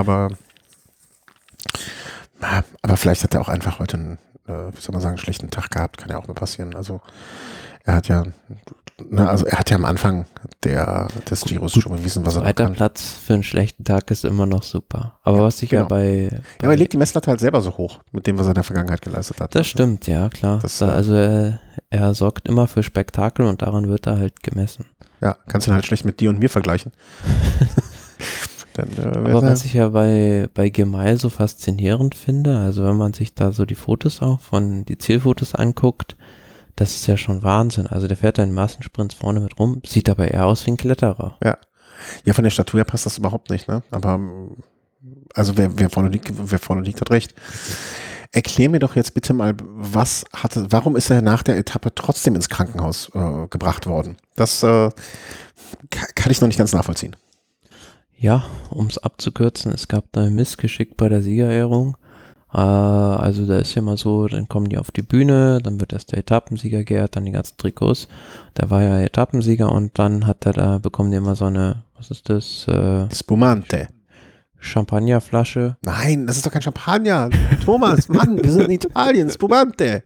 Aber vielleicht hat er auch einfach heute wie soll man sagen, einen schlechten Tag gehabt. Kann ja auch mal passieren. Also er hat ja, er hat ja am Anfang des Giros schon bewiesen, was er noch
Zweiter
kann.
Platz für einen schlechten Tag ist immer noch super. Aber
Ja,
was ich
genau.
ja bei
Ja, aber er legt die Messlatte halt selber so hoch, mit dem, was er in der Vergangenheit geleistet hat.
das stimmt, ja, klar. Also er sorgt immer für Spektakel und daran wird er halt gemessen.
Ja, kannst du ihn halt schlecht mit dir und mir vergleichen. Dann,
Aber was ich ja bei Gemail so faszinierend finde, also wenn man sich da so die Fotos auch die Zielfotos anguckt, das ist ja schon Wahnsinn. Also der fährt da in Massensprints vorne mit rum, sieht aber eher aus wie ein Kletterer.
Ja, von der Statur her passt das überhaupt nicht, ne? Aber also wer vorne liegt, hat recht. Erklär mir doch jetzt bitte mal, warum ist er nach der Etappe trotzdem ins Krankenhaus gebracht worden? Das kann ich noch nicht ganz nachvollziehen.
Ja, um es abzukürzen, es gab da ein Missgeschick bei der Siegerehrung. Also da ist ja mal so, dann kommen die auf die Bühne, dann wird erst der Etappensieger geehrt, dann die ganzen Trikots. Da war ja Etappensieger und dann bekommen die immer so eine, was ist das?
Spumante.
Champagnerflasche.
Nein, das ist doch kein Champagner. Thomas, Mann, wir sind in Italien. Spumante.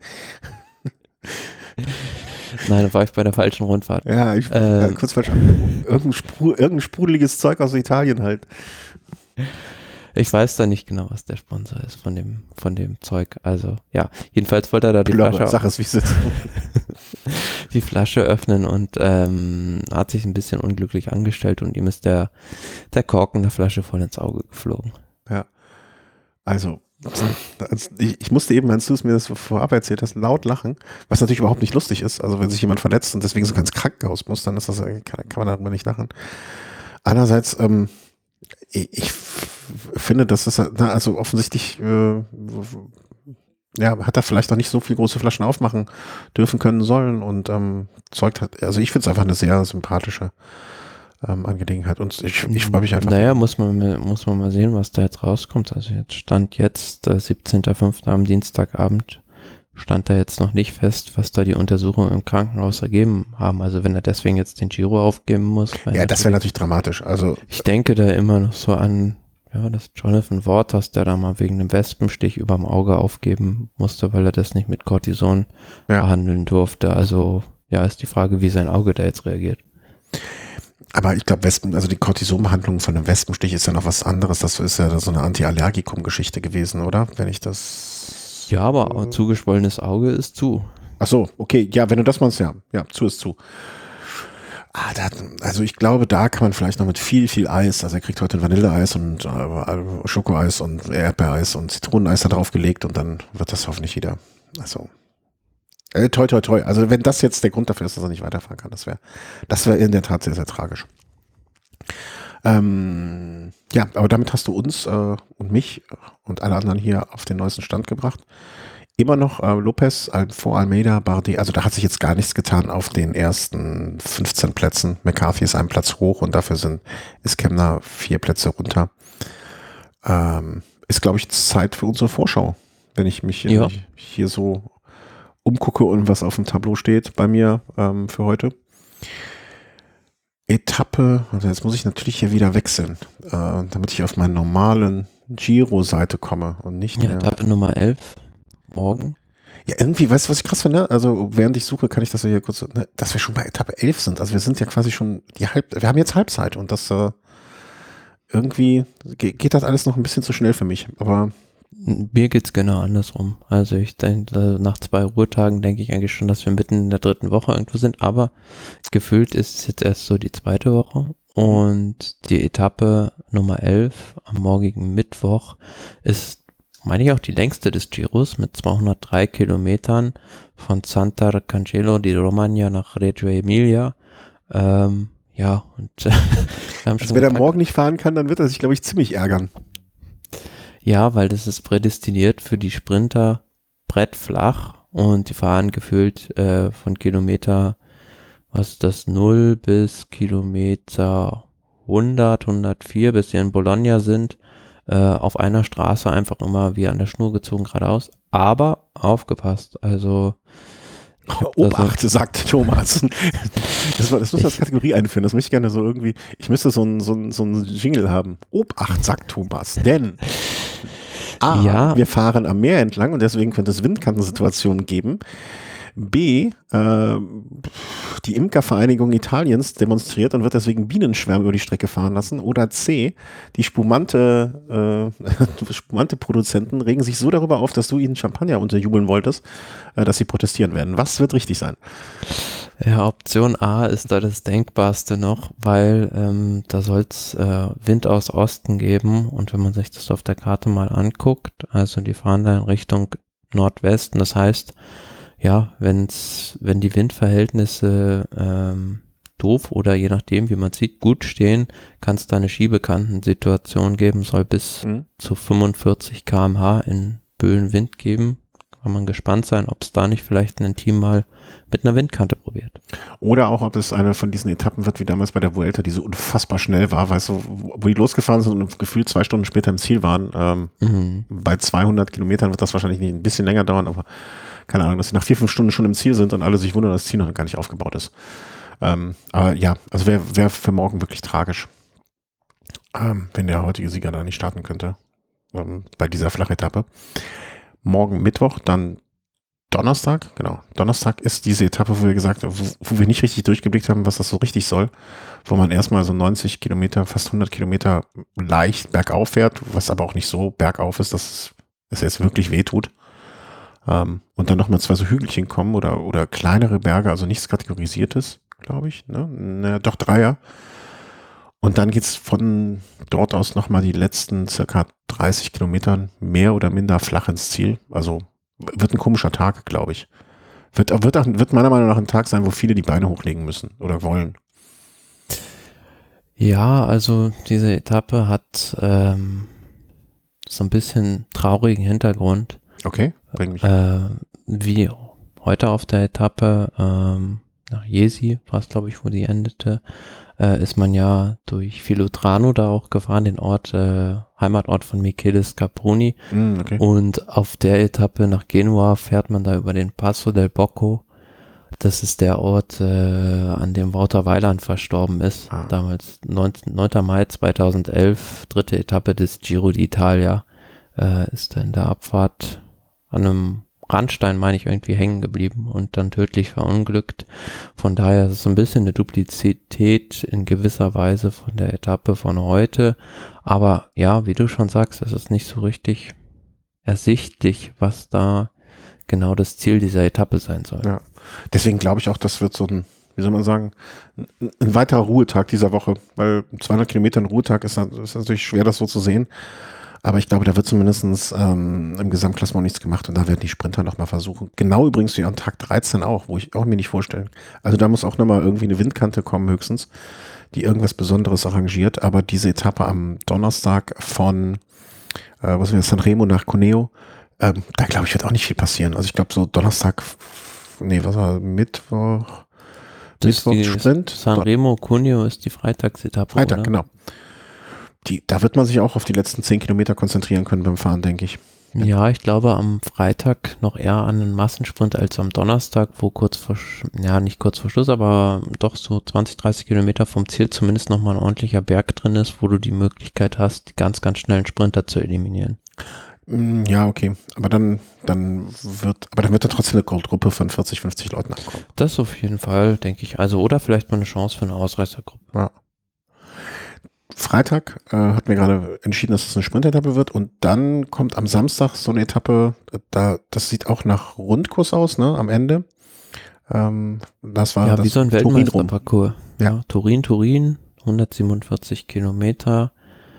Nein, da war ich bei der falschen Rundfahrt.
Ja, kurz falsch abgebogen. Irgendein sprudeliges Zeug aus Italien halt.
Ich weiß da nicht genau, was der Sponsor ist von dem Zeug. Also, ja, jedenfalls wollte er da die Flasche öffnen und hat sich ein bisschen unglücklich angestellt und ihm ist der Korken der Flasche voll ins Auge geflogen.
Ja, also ich musste eben, als du es mir das vorab erzählt hast, laut lachen, was natürlich überhaupt nicht lustig ist. Also wenn sich jemand verletzt und deswegen sogar ins Krankenhaus muss, dann kann man darüber nicht lachen. Andererseits, ich finde, dass das, also offensichtlich hat er vielleicht noch nicht so viele große Flaschen aufmachen dürfen können sollen und also ich finde es einfach eine sehr sympathische Angelegenheit und ich freue mich einfach.
Naja, muss man mal sehen, was da jetzt rauskommt. Also stand 17.05. am Dienstagabend, stand da jetzt noch nicht fest, was da die Untersuchungen im Krankenhaus ergeben haben. Also wenn er deswegen jetzt den Giro aufgeben muss.
Ja, das wäre natürlich dramatisch. Also
ich denke da immer noch so an, ja, das Jonathan Waters, der da mal wegen einem Wespenstich überm Auge aufgeben musste, weil er das nicht mit Cortison behandeln durfte. Also ja, ist die Frage, wie sein Auge da jetzt reagiert.
Aber ich glaube, also die Cortisonbehandlung von einem Wespenstich ist ja noch was anderes. Das ist ja so eine Antiallergikum-Geschichte gewesen, oder? Wenn ich das...
Ja, aber zugeschwollenes Auge ist zu.
Ach so, okay. Ja, wenn du das meinst, ja. Ja, zu ist zu. Also ich glaube, da kann man vielleicht noch mit viel, viel Eis, also er kriegt heute ein Vanilleeis und Schokoeis und Erdbeereis und Zitroneneis da drauf gelegt und dann wird das hoffentlich wieder, also toi, toi, toi. Also wenn das jetzt der Grund dafür ist, dass er nicht weiterfahren kann, das wäre in der Tat sehr, sehr tragisch. Ja, aber damit hast du uns und mich und alle anderen hier auf den neuesten Stand gebracht. Immer noch Lopez vor Almeida, Bardet, also da hat sich jetzt gar nichts getan auf den ersten 15 Plätzen. McCarthy ist einen Platz hoch und dafür ist Kemner 4 Plätze runter. Ist, glaube ich, Zeit für unsere Vorschau, wenn ich mich hier so umgucke und was auf dem Tableau steht bei mir für heute. Etappe, also jetzt muss ich natürlich hier wieder wechseln, damit ich auf meinen normalen Giro-Seite komme und nicht
mehr. Etappe Nummer 11. Morgen?
Ja, irgendwie, weißt du, was ich krass finde? Also, während ich suche, kann ich das ja hier kurz, dass wir schon bei Etappe 11 sind. Also, wir sind ja quasi schon wir haben jetzt Halbzeit und das irgendwie geht das alles noch ein bisschen zu schnell für mich, aber.
Mir geht's genau andersrum. Also, ich denke, nach 2 Ruhetagen denke ich eigentlich schon, dass wir mitten in der 3. Woche irgendwo sind, aber gefühlt ist es jetzt erst so die 2. Woche und die Etappe Nummer 11 am morgigen Mittwoch ist, meine ich, auch die längste des Giros mit 203 Kilometern von Sant'Arcangelo di Romagna nach Reggio Emilia. Ja, und
also wenn er morgen nicht fahren kann, dann wird er sich, glaube ich, ziemlich ärgern.
Ja, weil das ist prädestiniert für die Sprinter brettflach und die fahren gefühlt von Kilometer, was ist das, 0 bis Kilometer 100, 104, bis sie in Bologna sind, auf einer Straße einfach immer wie an der Schnur gezogen geradeaus, aber aufgepasst, also
Obacht, sagt Thomas. Das muss man als Kategorie einführen. Das möchte ich gerne so irgendwie, ich müsste so ein Jingle haben. Obacht, sagt Thomas. Denn A,
Ja,
wir fahren am Meer entlang und deswegen könnte es Windkantensituationen geben. B, die Imkervereinigung Italiens demonstriert und wird deswegen Bienenschwärme über die Strecke fahren lassen. Oder C, die Spumante-Produzenten regen sich so darüber auf, dass du ihnen Champagner unterjubeln wolltest, dass sie protestieren werden. Was wird richtig sein?
ja, Option A ist da das Denkbarste noch, weil da soll es Wind aus Osten geben und wenn man sich das auf der Karte mal anguckt, also die fahren da in Richtung Nordwesten, das heißt, ja, wenn die Windverhältnisse doof oder je nachdem, wie man sieht, gut stehen, kann es da eine Schiebekantensituation geben, soll bis zu 45 km/h in Böen Wind geben. Kann man gespannt sein, ob es da nicht vielleicht ein Team mal mit einer Windkante probiert.
Oder auch, ob es eine von diesen Etappen wird, wie damals bei der Vuelta, die so unfassbar schnell war, weißt du, wo die losgefahren sind und gefühlt 2 Stunden später im Ziel waren. Bei 200 Kilometern wird das wahrscheinlich ein bisschen länger dauern, aber keine Ahnung, dass sie nach 4-5 Stunden schon im Ziel sind und alle sich wundern, dass das Ziel noch gar nicht aufgebaut ist. Aber ja, also wäre für morgen wirklich tragisch, wenn der heutige Sieger da nicht starten könnte, bei dieser Flachetappe. Morgen Mittwoch, dann Donnerstag, genau. Donnerstag ist diese Etappe, wo wir gesagt haben, wo wir nicht richtig durchgeblickt haben, was das so richtig soll, wo man erstmal so 90 Kilometer, fast 100 Kilometer leicht bergauf fährt, was aber auch nicht so bergauf ist, dass es jetzt wirklich wehtut. Und dann nochmal 2 so Hügelchen kommen oder kleinere Berge, also nichts Kategorisiertes, glaube ich, ne? Doch 3er. Und dann geht's von dort aus nochmal die letzten circa 30 Kilometern mehr oder minder flach ins Ziel. Also wird ein komischer Tag, glaube ich. Wird meiner Meinung nach ein Tag sein, wo viele die Beine hochlegen müssen oder wollen.
Ja, also diese Etappe hat so ein bisschen traurigen Hintergrund.
Okay, bring mich.
Wie heute auf der Etappe nach Jesi, war es glaube ich, wo die endete, ist man ja durch Filotrano da auch gefahren, den Ort, Heimatort von Michele Scarponi.
Okay.
Und auf der Etappe nach Genua fährt man da über den Passo del Bocco. Das ist der Ort, an dem Wouter Weiland verstorben ist. Damals 9. Mai 2011, 3. Etappe des Giro d'Italia, ist er in der Abfahrt an einem Randstein, meine ich, irgendwie hängen geblieben und dann tödlich verunglückt. Von daher ist es so ein bisschen eine Duplizität in gewisser Weise von der Etappe von heute. Aber ja, wie du schon sagst, es ist nicht so richtig ersichtlich, was da genau das Ziel dieser Etappe sein soll.
Ja, deswegen glaube ich auch, das wird so ein, wie soll man sagen, ein weiterer Ruhetag dieser Woche, weil 200 Kilometer ein Ruhetag ist natürlich schwer, das so zu sehen. Aber ich glaube, da wird zumindest im Gesamtklassement nichts gemacht und da werden die Sprinter nochmal versuchen. Genau übrigens wie an Tag 13 auch, wo ich auch mir nicht vorstellen. Also da muss auch nochmal irgendwie eine Windkante kommen höchstens, die irgendwas Besonderes arrangiert. Aber diese Etappe am Donnerstag von Sanremo nach Cuneo, da glaube ich, wird auch nicht viel passieren. Also ich glaube so Donnerstag, Mittwoch Sprint.
Sanremo Cuneo ist die Freitagsetappe,
Freitag,
oder?
genau. Da wird man sich auch auf die letzten 10 Kilometer konzentrieren können beim Fahren, denke ich.
Ja, ich glaube am Freitag noch eher an einen Massensprint als am Donnerstag, wo nicht kurz vor Schluss, aber doch so 20, 30 Kilometer vom Ziel zumindest nochmal ein ordentlicher Berg drin ist, wo du die Möglichkeit hast, die ganz, ganz schnellen Sprinter zu eliminieren.
Ja, okay. Aber dann wird da trotzdem eine Goldgruppe von 40, 50 Leuten ankommen.
Das auf jeden Fall, denke ich. Also, oder vielleicht mal eine Chance für eine Ausreißergruppe.
Ja. Freitag hat mir gerade entschieden, dass es eine Sprintetappe wird und dann kommt am Samstag so eine Etappe, das sieht auch nach Rundkurs aus, ne, am Ende. Das war
ja, wie so ein Weltmeisterparcours.
Ja.
Turin, 147 Kilometer.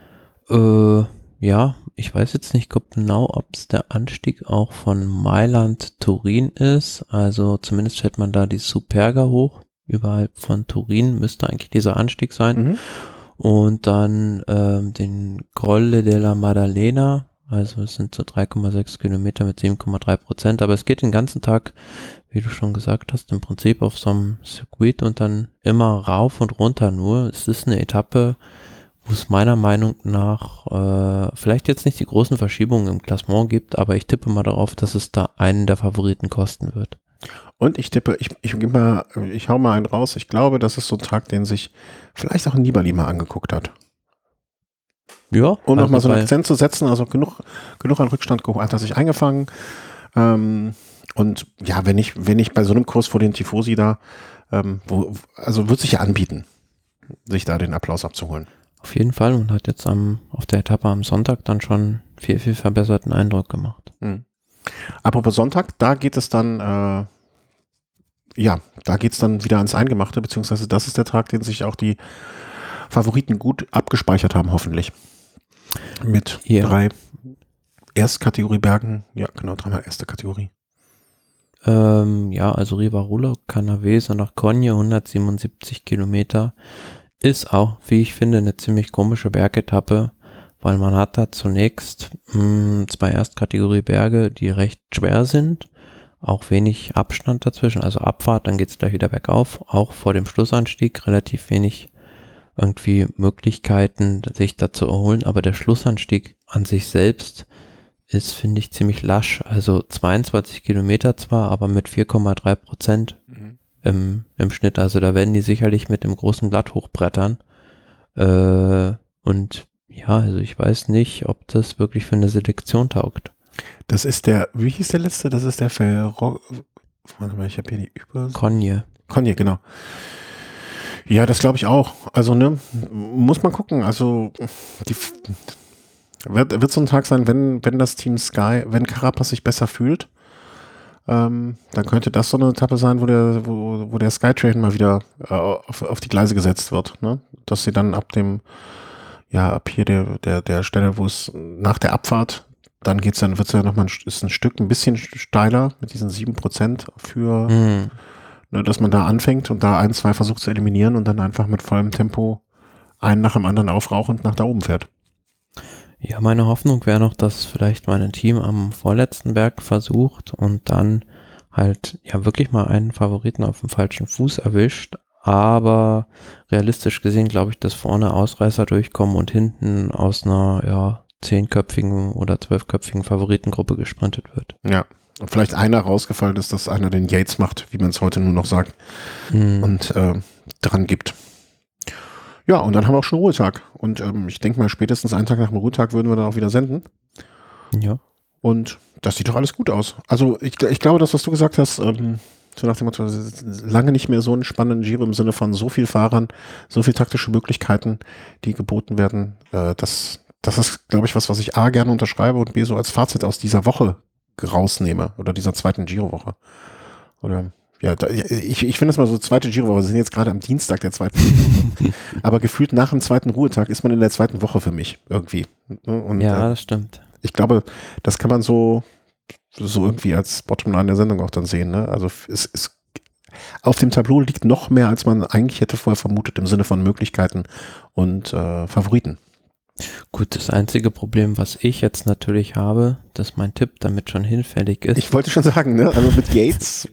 Ja, ich weiß jetzt nicht genau, ob es der Anstieg auch von Mailand Turin ist. Also zumindest fährt man da die Superga hoch. Überhalb von Turin müsste eigentlich dieser Anstieg sein. Und dann den Colle della Maddalena, also es sind so 3,6 Kilometer mit 7,3%, aber es geht den ganzen Tag, wie du schon gesagt hast, im Prinzip auf so einem Circuit und dann immer rauf und runter nur. Es ist eine Etappe, wo es meiner Meinung nach vielleicht jetzt nicht die großen Verschiebungen im Klassement gibt, aber ich tippe mal darauf, dass es da einen der Favoriten kosten wird.
Und ich tippe, ich hau mal einen raus. Ich glaube, das ist so ein Tag, den sich vielleicht auch ein Nibali mal angeguckt hat.
Ja,
Um nochmal so einen
bei-
Akzent zu setzen, also genug an Rückstand hat er sich eingefangen. Und ja, wenn ich bei so einem Kurs vor den Tifosi da, also wird sich ja anbieten, sich da den Applaus abzuholen.
Auf jeden Fall und hat jetzt auf der Etappe am Sonntag dann schon viel, viel verbesserten Eindruck gemacht.
Apropos Sonntag, da geht es dann, da geht es dann wieder ans Eingemachte, beziehungsweise das ist der Tag, den sich auch die Favoriten gut abgespeichert haben, hoffentlich. Mit 3 Erstkategorie-Bergen, ja genau, 3-mal erste Kategorie.
Also Rivarola, Canavese nach Cogne, 177 Kilometer, ist auch, wie ich finde, eine ziemlich komische Bergetappe, weil man hat da zunächst 2 Erstkategorie-Berge, die recht schwer sind, auch wenig Abstand dazwischen, also Abfahrt, dann geht es gleich wieder bergauf, auch vor dem Schlussanstieg relativ wenig irgendwie Möglichkeiten, sich da zu erholen, aber der Schlussanstieg an sich selbst ist, finde ich, ziemlich lasch. Also 22 Kilometer zwar, aber mit 4,3% im Schnitt. Also da werden die sicherlich mit dem großen Blatt hochbrettern. Und ja, also ich weiß nicht, ob das wirklich für eine Selektion taugt.
Das ist wie hieß der letzte? Das ist der warte mal, ich habe hier die
Cogne.
Cogne, genau. Ja, das glaube ich auch. Also, ne, muss man gucken. Also, wird so ein Tag sein, wenn das Team Sky, wenn Carapaz sich besser fühlt, dann könnte das so eine Etappe sein, wo der Skytrain mal wieder auf die Gleise gesetzt wird, ne? Dass sie dann ab hier der Stelle, wo es nach der Abfahrt, dann wird's ja nochmal ein bisschen steiler mit diesen 7% für, ne, dass man da anfängt und da 1, 2 versucht zu eliminieren und dann einfach mit vollem Tempo einen nach dem anderen aufrauchend nach da oben fährt.
Ja, meine Hoffnung wäre noch, dass vielleicht mein Team am vorletzten Berg versucht und dann halt ja wirklich mal einen Favoriten auf dem falschen Fuß erwischt, aber realistisch gesehen glaube ich, dass vorne Ausreißer durchkommen und hinten aus einer 10-köpfigen oder 12-köpfigen Favoritengruppe gesprintet wird.
Ja, und vielleicht einer rausgefallen ist, dass einer den Yates macht, wie man es heute nur noch sagt, und dran gibt. Ja, und dann haben wir auch schon Ruhetag. Und ich denke mal, spätestens einen Tag nach dem Ruhetag würden wir dann auch wieder senden.
Ja.
Und das sieht doch alles gut aus. Also ich glaube, das, was du gesagt hast, so nach dem Motto, lange nicht mehr so einen spannenden Giro im Sinne von so viel Fahrern, so viel taktische Möglichkeiten, die geboten werden. Das ist, glaube ich, was ich A gerne unterschreibe und B so als Fazit aus dieser Woche rausnehme oder dieser zweiten Giro-Woche. Oder ja, ich finde es mal so, zweite Giro-Woche, wir sind jetzt gerade am Dienstag der zweiten Giro-Woche, aber gefühlt nach dem zweiten Ruhetag ist man in der zweiten Woche für mich irgendwie. Und,
ja, das stimmt.
Ich glaube, das kann man so irgendwie als Bottomline der Sendung auch dann sehen. Ne? Also auf dem Tableau liegt noch mehr, als man eigentlich hätte vorher vermutet, im Sinne von Möglichkeiten und Favoriten.
Gut, das einzige Problem, was ich jetzt natürlich habe, dass mein Tipp damit schon hinfällig ist.
Ich wollte schon sagen, ne? Also mit Yates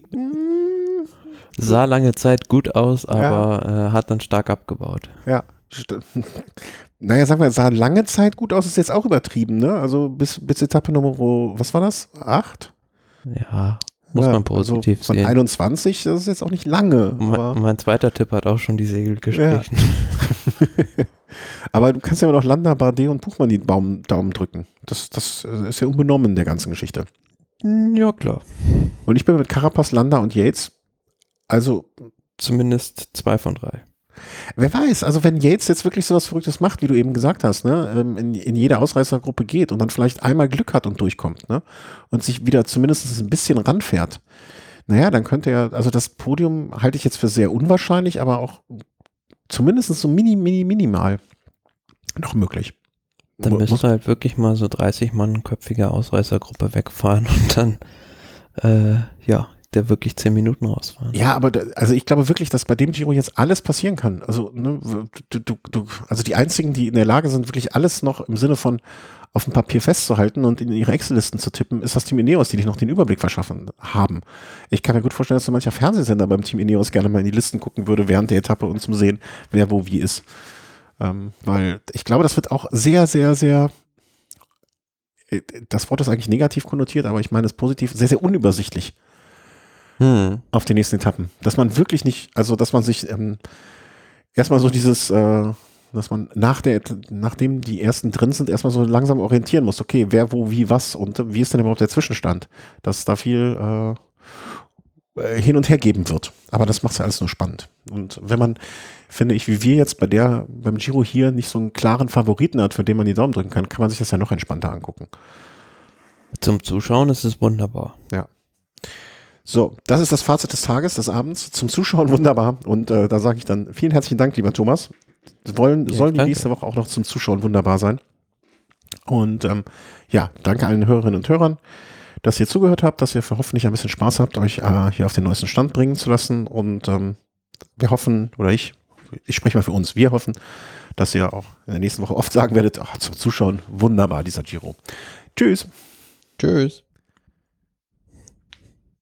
sah lange Zeit gut aus, aber hat dann stark abgebaut.
Ja, naja, sagen wir, sah lange Zeit gut aus, ist jetzt auch übertrieben, ne? Also bis Etappe Nummer, was war das? 8?
Ja, muss man positiv
also von
sehen.
21, das ist jetzt auch nicht lange.
Mein zweiter Tipp hat auch schon die Segel gestrichen.
Ja. Aber du kannst ja immer noch Landa, Bardet und Buchmann die Daumen drücken. Das ist ja unbenommen in der ganzen Geschichte.
Ja, klar.
Und ich bin mit Carapaz, Landa und Yates, also
zumindest 2 von 3.
Wer weiß, also wenn Yates jetzt wirklich so was Verrücktes macht, wie du eben gesagt hast, ne, in jede Ausreißergruppe geht und dann vielleicht einmal Glück hat und durchkommt, ne, und sich wieder zumindest ein bisschen ranfährt, naja, dann könnte er, also das Podium halte ich jetzt für sehr unwahrscheinlich, aber auch zumindest so minimal noch möglich.
Dann müsste halt wirklich mal so 30-Mann-köpfige Ausreißergruppe wegfahren und dann, der wirklich 10 Minuten rausfahren.
Ja, aber also ich glaube wirklich, dass bei dem Giro jetzt alles passieren kann. Also, ne, also die einzigen, die in der Lage sind, wirklich alles noch im Sinne von auf dem Papier festzuhalten und in ihre Excel-Listen zu tippen, ist das Team Ineos, die dich noch den Überblick verschaffen haben. Ich kann mir gut vorstellen, dass so mancher Fernsehsender beim Team Ineos gerne mal in die Listen gucken würde während der Etappe und zum Sehen, wer wo wie ist. Weil ich glaube, das wird auch sehr, sehr, sehr, das Wort ist eigentlich negativ konnotiert, aber ich meine es positiv, sehr, sehr unübersichtlich. auf den nächsten Etappen. Dass man wirklich nicht, also dass man sich erstmal so dieses, dass man nachdem die ersten drin sind, erstmal so langsam orientieren muss. Okay, wer, wo, wie, was und wie ist denn überhaupt der Zwischenstand? Dass es da viel hin und her geben wird. Aber das macht es ja alles nur spannend. Und wenn man, finde ich, wie wir jetzt beim Giro hier nicht so einen klaren Favoriten hat, für den man die Daumen drücken kann man sich das ja noch entspannter angucken.
Zum Zuschauen ist es wunderbar.
Ja. So, das ist das Fazit des Tages, des Abends. Zum Zuschauen wunderbar. Und da sage ich dann vielen herzlichen Dank, lieber Thomas. Sollen die nächste Woche auch noch zum Zuschauen wunderbar sein. Und danke allen Hörerinnen und Hörern, dass ihr zugehört habt, dass ihr hoffentlich ein bisschen Spaß habt, euch hier auf den neuesten Stand bringen zu lassen. Und wir hoffen, oder ich spreche mal für uns, wir hoffen, dass ihr auch in der nächsten Woche oft sagen werdet, zum Zuschauen wunderbar, dieser Giro. Tschüss.
Tschüss.